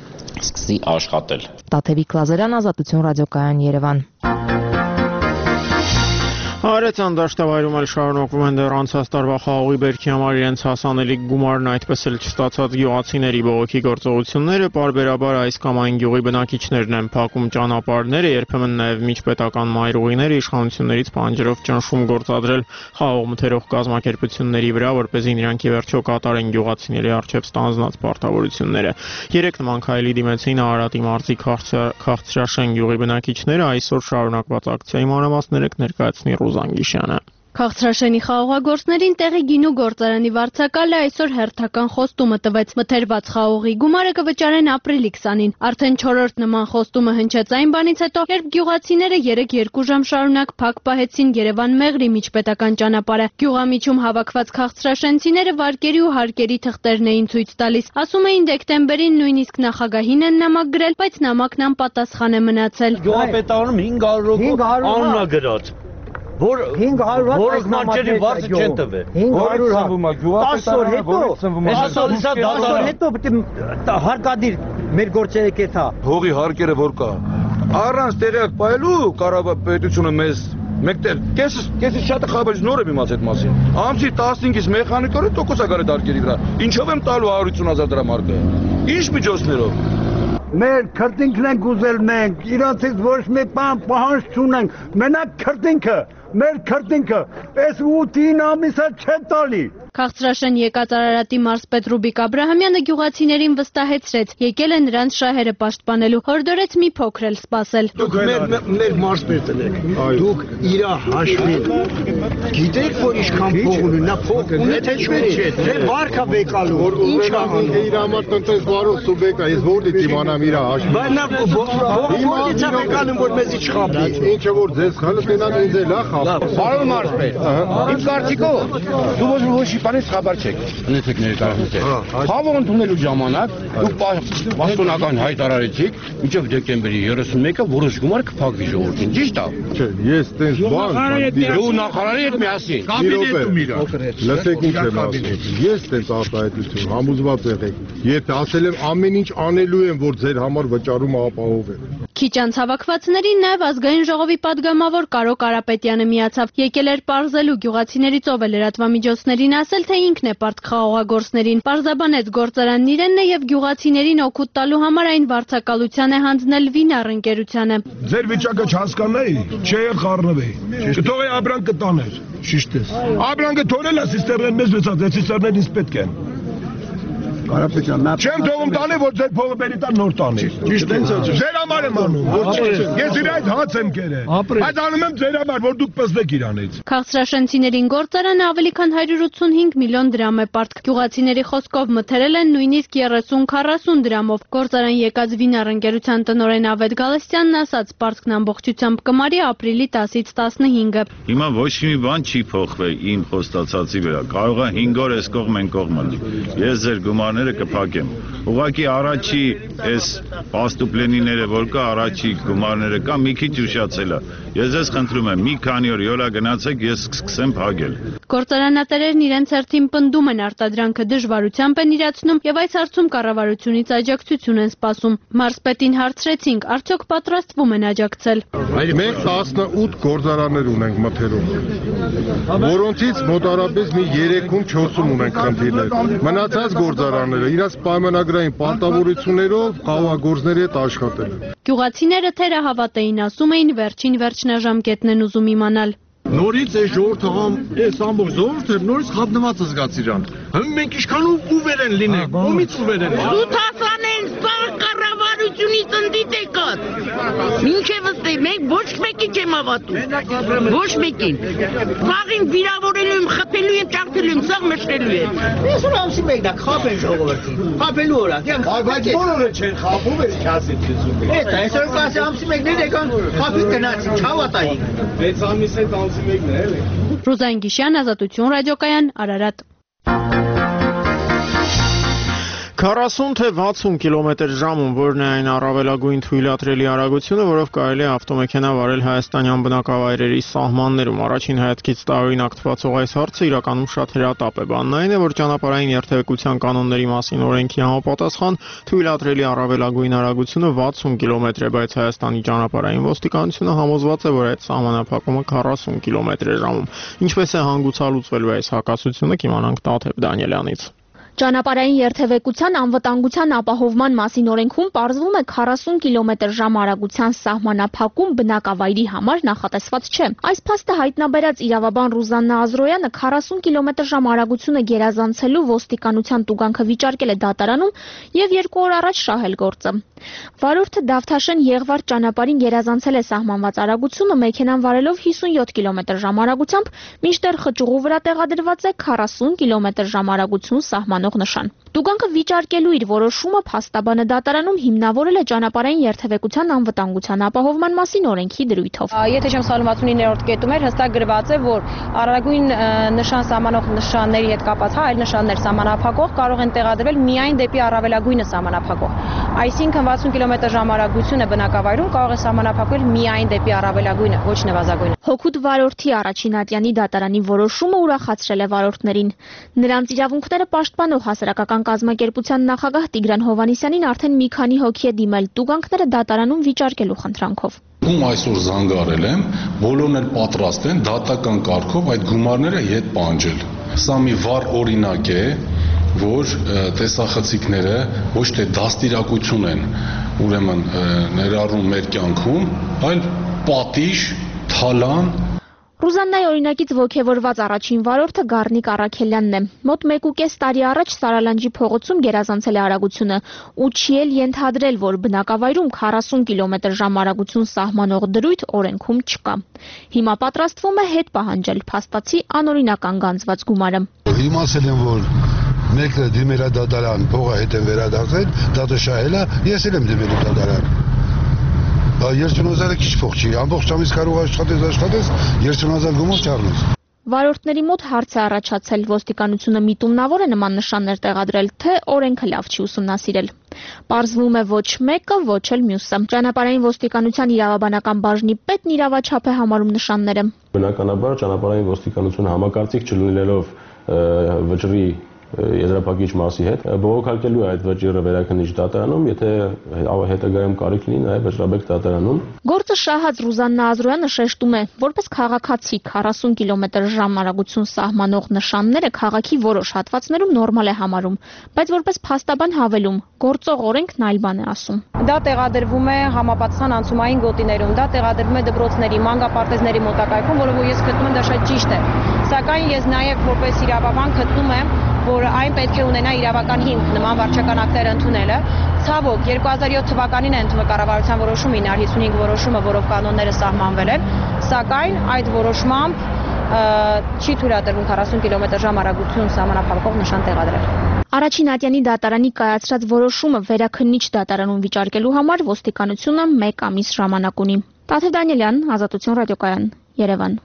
Speaker 7: սկսի աշխատել։
Speaker 5: Տաթևիկ Լազարյան, Ազատություն ռադիոկայան, Երևան։
Speaker 1: Արեցան դաշտավայրում էլ շարունակվում են դեռ անցած տարվա խաղողի բերքի համար իրենց հասանելի գումարն այդպես էլ չստացած գյուղացիների բողոքի գործողությունները պարբերաբար այս կամ այն գյուղի բնակիչներն են փակում ճանապարհները, երբեմն նաև միջպետական մայրուղիները իշխանություններից պահանջելով ճնշում գործադրել խաղող մթերող կազմակերպությունների վրա, որպեսզի նրանք ի վերջո կատարեն գյուղացիների առջև ստանձնած պարտավորությունները։ Երեք նման քայլի դիմեցին Արարատի մարզի Քաղցրաշեն գյուղի բնակիչները, այսօր շարունակված ակցիայի մանրամասները կներկայացնի Ռուզանգիշյանը։
Speaker 3: Քաղցրաշենի խաղողագործներին տեղի գինու գործարանի վարձակալը այսօր հերթական խոստումը տվեց։ Մթերված խաղողի գումարը կվճարեն ապրիլի 20-ին։ Արդեն 4-րդ նման խոստումը հնչեց այն բանից հետո, երբ գյուղացիները 3-2 ժամ շարունակ փակ պահեցին Երևան-Մեղրի միջպետական ճանապարհը։ Գյուղամիջում հավաքված քաղցրաշենցիները վարկերի ու հարկերի թղթերն էին ցույց տալիս։ Ասում էին դեկտեմբերին նույնիսկ նախագահին են նամակ գրել, բայց նամակն անպատասխան է մնացել։
Speaker 8: Գյուղապետարանում 500 հոգու անունա գրած։ Որ 500 մանջերի վարձը չեն տվել։ 10 օր հետո պետք է հարկադիր մեր գործերը կեթա։
Speaker 10: Հողի հարկերը որ կա։ Առանց տեղյակ պայելու կառավարությունը մեզ մեկտեղ կեսից շատ խաբեջ նոր եմ իմաց այդ մասին։ Ամսի 15-ից մեխանիկորը տոկոս է գալի դարկերի վրա։ Ինչով եմ տալու 150,000 դրամ հարկը։ Ինչ միջոցներով։
Speaker 24: Մեր քրտինքն ենք ուզել մենք, իրանցից ոչ մի բան պահանջ չունենք, մենակ քրտինքը, մեր քրտինքը, այս 8-9 ամիսը չեն տալի։
Speaker 3: Քաղցրաշեն եկած Արարատի մարզպետ Ռուբիկ Աբրահամյանը գյուղացիներին վստահեցրեց, եկել է նրանց շահերը պաշտպանելու, հորդորեց մի փոքր էլ սպասել։
Speaker 24: Դուք մեր մարզպետն եք, դուք իրա հաշվին, գիտեք, որ ինչքան փող ունի, նա փող ունի թե չէ, թե վարկա բեկալու, ինչ անում է իր համար տնտես վարող սուբյեկտ է, ես որտե իմանամ իր հաշվին։ Բայց նա որտե՞ց է բեկալում, որ մեզի չխաբի։ Ինչը որ ձեզ խլտնան ինձ էլ է խաբի։
Speaker 25: Պարոն մարզպետ, իմ կարծիքով դու ոչ բանից խաբար չեք, ունեցեք ներկայացնեք։ Խաղող ընդունելու ժամանակ դուք պաշտոնական հայտարարեցիք, մինչև դեկտեմբերի 31-ը որոշ գումար կփակվի ժողովրդին, ճիշտ է։
Speaker 24: Չէ, ես տես բան,
Speaker 25: դու նախարարի հետ միասին։
Speaker 24: Կաբինետում իրա։ Լսեք ինչ եմ ասում։ Ես տես արտահայտություն համոզված եղեք։ Եթե ասել եմ ամեն ինչ անելու եմ, որ ձեր համար վճարումը ապահովեմ։
Speaker 3: Քիչ անց հավաքվածներին նաև ազգային ժողովի падգամավոր Կարո Կարապետյանը միացավ։ Եկել էր պարզելու գյուղացիներից ով է լրատվամիջոցներին ասել, թե ինքն է պարտք խաղողագործներին։ Պարզաբանեց գործարանն իրենն է եւ գյուղացիներին օգուտ տալու համար այն վարձակալության է հանձնել Վինար ընկերությանը։
Speaker 24: Ձեր վիճակը չհասկանայի, չէ խառնվեի։ Կթողեի ապրանք կտաներ, շիշտ ես։ Ապրանքը թողնել է սիստերներն մեզ վեցած, այդ սիստերներն ինձ պետք են։ Կարապետյան, չեմ թողում տանի, որ ձեր փողը բերի տան նոր տանի։ Ճիշտ է։ Ձեր համար եմ անում, որ ես իր այդ հաց եմ կերել։ Բայց անում եմ ձեր համար, որ դուք պզդեք իրանից։
Speaker 3: Քաղցրաշենցիներին գործարանը ավելի քան 185 միլիոն դրամ է պարտք։ Գյուղացիների խոսքով մթերել են նույնիսկ 30-40 դրամով։ Գործարան եկած Վինար ընկերության տնօրեն Ավետ Գալստյանն ասաց, պարտքն ամբողջությամբ կմարի ապրիլի 10-ից 15-ը։
Speaker 26: Հիմա ոչ մի բան չի փոխվել իմ խոստացածի վրա։ Կարող է 5 օր այս կողմ են կողմը։ Ես ձեր գումարները կփակեմ։ Ուղղակի առաջի այս պաստուպլենիները, որ կա, առաջի գումարները կա, մի քիչ ուշացել է։ Ես ձեզ խնդրում եմ, մի քանի օր յոլա գնացեք, ես կսկսեմ փակել։
Speaker 3: Գործարանատերերն իրենց հերթին պնդում են արտադրանքը դժվարությամբ են իրացնում եւ այս հարցում կառավարությունից աջակցություն են սպասում։ Մարզպետին հարցրեցինք, արդյոք պատրաստվում են աջակցել։
Speaker 24: Մենք 18 գործարաններ ունենք մթերում, որոնցից մոտարապես մի 3-ում 4-ում ունենք խնդիրներ։ Մնացած գործարանները իրաց պայմանագրային պարտավորություններով խաղողագործների հետ աշխատել են։
Speaker 3: Գյուղացիները թերահավատ էին, ասում էին վերջին վերջնաժամկետն են ուզում իմանալ։
Speaker 24: Նորից այս ժողովրդը այս ամբողջ ժողովուրդը նորից խափնված է զգաց իրան։ Մենք ինչքան ուվեր են լինենք, ումից ուվեր են։
Speaker 27: Սութասանեն սաղ կառավարությունից ընդդիտ եկած։ Մինչև ըստե մենք ոչ մեկի չեմ հավատում։ Ոչ մեկին։ Սաղին վիրավորելու եմ, խփելու եմ, ճարդելու եմ, սաղ մշտելու եմ։
Speaker 8: Ես որ ամսի մեկ դա խափեն ժողովրդին։ Խափելու օր է։
Speaker 24: Բայց բոլորը չեն խափում, ես չասեցի զուգ։
Speaker 8: Էդ է, այսօր կասի ամսի մեկներ եկան, խափի գնացին, չհավատային։
Speaker 24: 6 ամիս հետ ամսի մեկն է, էլի։
Speaker 3: Ռուզան Գիշյան, Ազատություն ռադիոկայան, Արարատ։
Speaker 1: 40 թե 60 կմ/ժ-ում որն է այն առավելագույն թույլատրելի արագությունը, որով կարելի է ավտոմեքենա վարել հայաստանյան բնակավայրերի սահմաններում։ Առաջին հայացքից տարօրինակ թվացող այս հարցը իրականում շատ հրատապ է։ Բանն այն է, որ ճանապարհային երթևեկության կանոնների մասին օրենքի համապատասխան թույլատրելի առավելագույն արագությունը 60 կմ է, բայց Հայաստանի ճանապարհային ոստիկանությունը համոզված է, որ այդ սահմանափակումը 40 կմ/ժ-ում։ Ինչպես է հանգուցալուծվելու այս հակասությունը, կիմանանք Տաթև Դանիելյանից։
Speaker 6: Ճանապարհային երթևեկության անվտանգության ապահովման մասին օրենքում պարզվում է 40 կմ/ժ արագության սահմանափակում բնակավայրի համար նախատեսված չէ։ Այս փաստը հայտնաբերած իրավաբան Ռուզաննա Ազրոյանը 40 կմ/ժ արագությունը գերազանցելու ոստիկանության տուգանքը վիճարկել է դատարանում եւ 2 օր առաջ շահել գործը։ Վարորդը Դավթաշեն Եղվարդ ճանապարհին գերազանցել է սահմանված արագությունը մեքենան վարելով 57 կմ/ժ արագությամբ, մինչդեռ խճուղու վրա տեղադրված է 40 կմ/ժ արագություն սահմանող նշան։ Տուգանքը վիճարկելու իր որոշումը փաստաբանը դատարանում հիմնավորել է ճանապարհային երթևեկության անվտանգության ապահովման մասին օրենքի դրույթով։
Speaker 9: Եթե չեմ սխալվում 69-րդ կետում էր հստակ գրված է, որ արագույն նշան սահմանող նշանների հետ կապված այլ նշաններ սահմանափակող կարող են տեղադրվել միայն դեպի առավելագույնը սահմանափակող։ Այսինքն 60 կմ/ժ արագությունը բնակավայրում կարող է սահմանափակվել միայն դեպի առավելագույնը, ոչ նվազագույնը։
Speaker 6: Հօգուտ վարորդի առաջին ատյանի դատարանի որոշումը ուրախացրել է վարորդներին։ Նրանց իրավունքները պաշտպանող հասարակական կազմակերպության նախագահ Տիգրան Հովհաննիսյանին արդեն մի քանի հոգի է դիմել տուգանքները դատարանում վիճարկելու խնդրանքով։
Speaker 23: Ում այսօր զանգարել եմ, բոլորն էլ պատրաստ են դատական կարգով այդ գումարները ետ պահանջել։ Սա մի վառ օրինակ է, որ տեսախցիկները ոչ թե դաստիարակություն են ուրեմն ներառում մեր կյանքում, այլ պատիժ, թալան։
Speaker 6: Ռուզաննայի օրինակից ոգևորված առաջին վարորդը Գառնիկ Առաքելյանն է։ Մոտ 1.5 տարի առաջ Սարալանջի փողոցում գերազանցել է արագությունը ու չի էլ ենթադրել, որ բնակավայրում 40 կմ/ժ արագություն սահմանող դրույթ օրենքում չկա։ Հիմա պատրաստվում է հետ պահանջել փաստացի անօրինական գանձված գումարը։
Speaker 24: Իմացել եմ, որ մեկը դիմել է դատարան, փողը հետ են վերադարձել, դատը շահել է, ես էլ եմ դիմել դատարան։ 30,000-ը քիչ փող չի, ամբողջ ամիս կարող աշխատես, 30,000 գումար չառնես։
Speaker 6: Վարորդների մոտ հարց է առաջացել, ոստիկանությունը միտումնավոր է նման նշաններ տեղադրել, թե օրենքը լավ չի ուսումնասիրել։ Պարզվում է ոչ մեկը, ոչ էլ մյուսը։ Ճանապարհային ոստիկանության իրավաբանական բաժնի պետն իրավաչափ է համարում նշանները։
Speaker 11: Բնականաբար ճանապարհային ոստիկանությունը համակարծիք չլինելով վճռի եզրափակիչ մասի հետ բողոքարկելու է այդ վճիռը վերաքննիչ դատարանում, եթե հետագայում կարիք լինի նաև վճռաբեկ դատարանում։
Speaker 6: Գործը շահած Ռուզաննա Ազրոյանը շեշտում է, որպես քաղաքացի 40 կմ/ժ արագություն սահմանող նշանները քաղաքի որոշ հատվածներում նորմալ է համարում, բայց որպես փաստաբան հավելում, գործող օրենքն այլ բան է ասում։
Speaker 9: Դա տեղադրվում է համապատասխան անցումային գոտիներում, դա տեղադրվում է դպրոցների, մանկապարտեզների մոտակայքում, որը ես գտնում եմ դա շատ ճիշտ է։ Սակայն ես նաև որպես իրավաբան գտնում եմ, որ այն պետք է ունենա իրավական հիմք նման վարչական ակտեր ընդունելը։ Ցավոք 2007 թվականին է ընդունվել կառավարության որոշումը 955 որոշումը, որով կանոնները սահմանվել են, սակայն այդ որոշմամբ չի թույլատրվում 40 կմ/ժ արագություն սահմանափակող նշան տեղադրել։
Speaker 6: Առաջին ատյանի դատարանի կայացրած որոշումը վերաքննիչ դատարանում վիճարկելու համար ոստիկանությունը 1 ամիս ժամանակ ունի։ Տաթև Դանիելյան, Ազատություն ռադիոկայան, Երևան։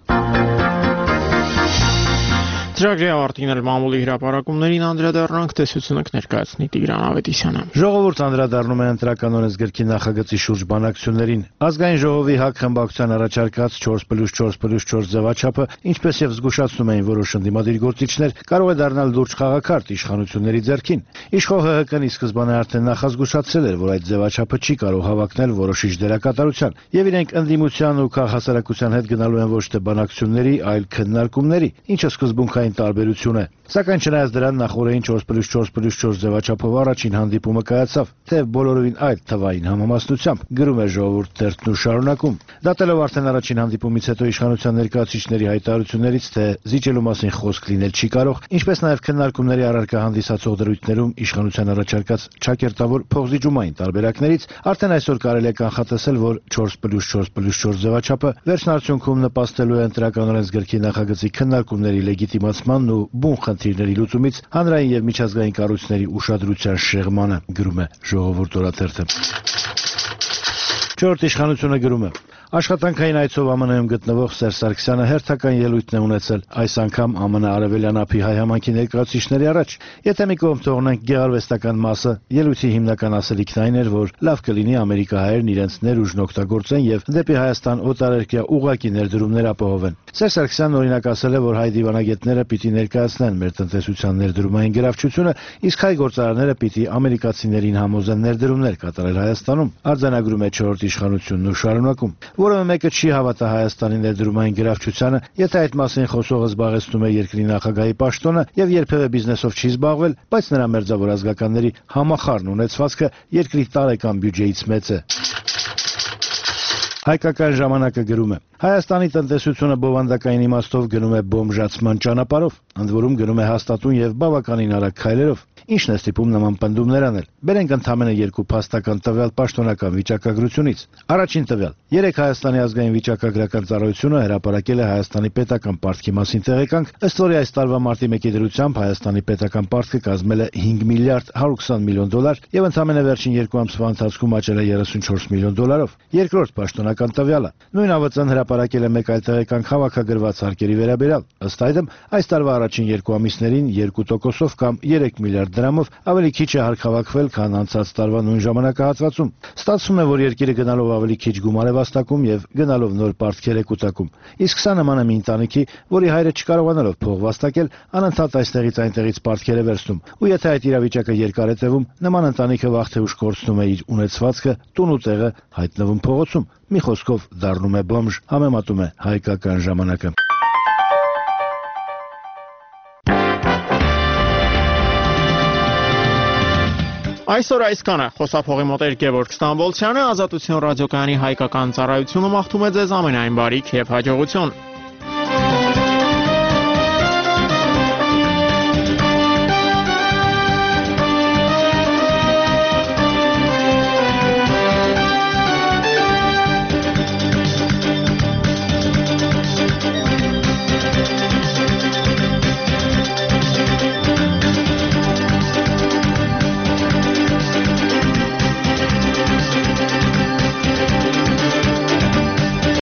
Speaker 1: Ծրագրի ավարտին էլ մամուլի հրապարակումներին անդրադառնանք, տեսությունը կներկայացնի Տիգրան Ավետիսյանը։
Speaker 14: Ժողովուրդ անդրադառնում է ընտրական օրենսգրքի նախագծի շուրջ բանակցություններին։ Ազգային ժողովի ՀԱԿ խմբակցության առաջարկած 4+4+4 ձևաչափը, ինչպես եւ զգուշացնում էին որոշ ընդդիմադիր գործիչներ, կարող է դառնալ լուրջ խաղաքարտ իշխանությունների ձեռքին։ Իշխող ՀՀԿ-ն ի սկզբանե արդեն նախազգուշացրել էր, որ այդ ձևաչափը չի կարող հավակնել որոշիչ դերակատարության, եւ իրենք ընդդիմության ու քաղաքասարակության հետ գնալու են ոչ թե բանակցությունների, այլ քննարկումների, ինչը սկզբունքային տարբերություն է։ Սակայն չնայած դրան նախորդին 4+4+4 ձևաչափով առաջին հանդիպումը կայացավ, թեև բոլորովին այլ թվային համամասնությամբ, գրում է Ժողովուրդ թերթն ու շարունակում։ Դատելով արդեն առաջին հանդիպումից հետո իշխանության ներկայացուցիչների հայտարարություններից, թե զիջելու մասին խոսք լինել չի կարող, ինչպես նաև քննարկումների առարկա հանդիսացող դրույթներում իշխանության առաջարկած ճակերտավոր փոխզիջումային տարբերակներից, արդեն այսօր կարելի է կանխատեսել, որ 4+4+4 ձևաչափը վերջնարդյունքում նպաստելու է ընտրական օրենսգրքի նախագծի քննարկումների լեգիտիմացմանն ու բուն խնդիրների լուծումից հանրային եւ միջազգային կառույցների ուշադրության շեղմանը, գրում է Ժողովուրդ օրաթերթը։ Չորրորդ իշխանությունը գրում է. Աշխատանքային այցով ԱՄՆ-ում գտնվող Սերժ Սարգսյանը հերթական ելույթն է ունեցել, այս անգամ ԱՄՆ արևելյան ափի հայ համայնքի ներկայացուցիչների առաջ։ Եթե մի կողմ թողնենք գեղարվեստական մասը, ելույթի հիմնական ասելիքն այն էր, որ լավ կլինի ամերիկահայերն իրենց ներուժն օգտագործեն եւ դեպի Հայաստան օտարերկրյա ուղղակի ներդրումներ ապահովեն։ Սերժ Սարգսյանն օրինակ ասել է, որ հայ դիվանագետները պիտի ներկայացնեն մեր տնտեսության ներդրումային գրավչությունը, իսկ հայ գործարանները պիտի ամերիկացիներին համոզեն ներդրումներ կատարել Հայաստանում։ Արձանագրում է 4-րդ իշխանությունն ու շարունակում. Որևէ մեկը չի հավատա Հայաստանի ներդրումային գրավչությանը, եթե այդ մասին խոսողը զբաղեցնում է երկրի նախագահի պաշտոնը եւ երբևէ բիզնեսով չի զբաղվել, բայց նրա մերձավոր ազգականների համախառն ունեցվածքը երկրի տարեկան բյուջեից մեծ է։ Հայկական ժամանակը գրում է. Հայաստանի տնտեսությունը բովանդակային իմաստով գնում է բոմժացման ճանապարհով, ընդ որում գնում է հաստատուն եւ բավականին արագ քայլերով։ Ինչն է ստիպում նման պնդումներ անել։ Բերենք ընդամենը երկու փաստական տվյալ պաշտոնական վիճակագրությունից։ Առաջին տվյալ. 3 Հայաստանի ազգային վիճակագրական ծառայությունը հրապարակել է Հայաստանի պետական պարտքի մասին տեղեկանք, ըստ որի այս տարվա մարտի 1-ի դրությամբ Հայաստանի պետական պարտքը կազմել է 5 միլիարդ 120 միլիոն դոլար եւ ընդամենը վերջին 2 ամսվա ընթացքում աճել է 34 միլիոն դոլարով։ Երկրորդ պաշտոնական տվյալը. նույն ԱՎԾ-ն հրապարակել է մեկ այլ տեղեկանք հավաքագրված հարկերի վերաբերյալ։ Ըստ այդմ, այս տարվա առաջին 2 ամիսներին 2%-ով կամ 3 միլիարդ դրամով ավելի քիչ է հարկ հավաքվել, քան անցած տարվա նույն ժամանակահատվածում։ Ստացվում է, որ երկիրը գնալով ավելի քիչ գումար է վաստակում եւ գնալով նոր պարտքեր է կուտակում։ Իսկ սա նման է մի ընտանիքի, որի հայրը չկարողանալով փող վաստակել, անընդհատ այստեղից այնտեղից պարտքեր է վերցնում։ Ու եթե այդ իրավիճակը երկար է տևում, նման ընտանիքը վաղ թե ուշ կորցնում է իր ունեցվածքը, տուն ու տեղը հայտնվում փողոցում։ Մի խոսքով դառնում է բոմժ, համեմատում է Հայկական ժամանակը։
Speaker 1: Այսօր այսքանը։ Խոսափողի մոտ էր Գևորգ Ստամբոլցյանը, Ազատություն ռադիոկայանի հայկական ծառայությունը մաղթում է ձեզ ամենայն բարիք եւ հաջողություն։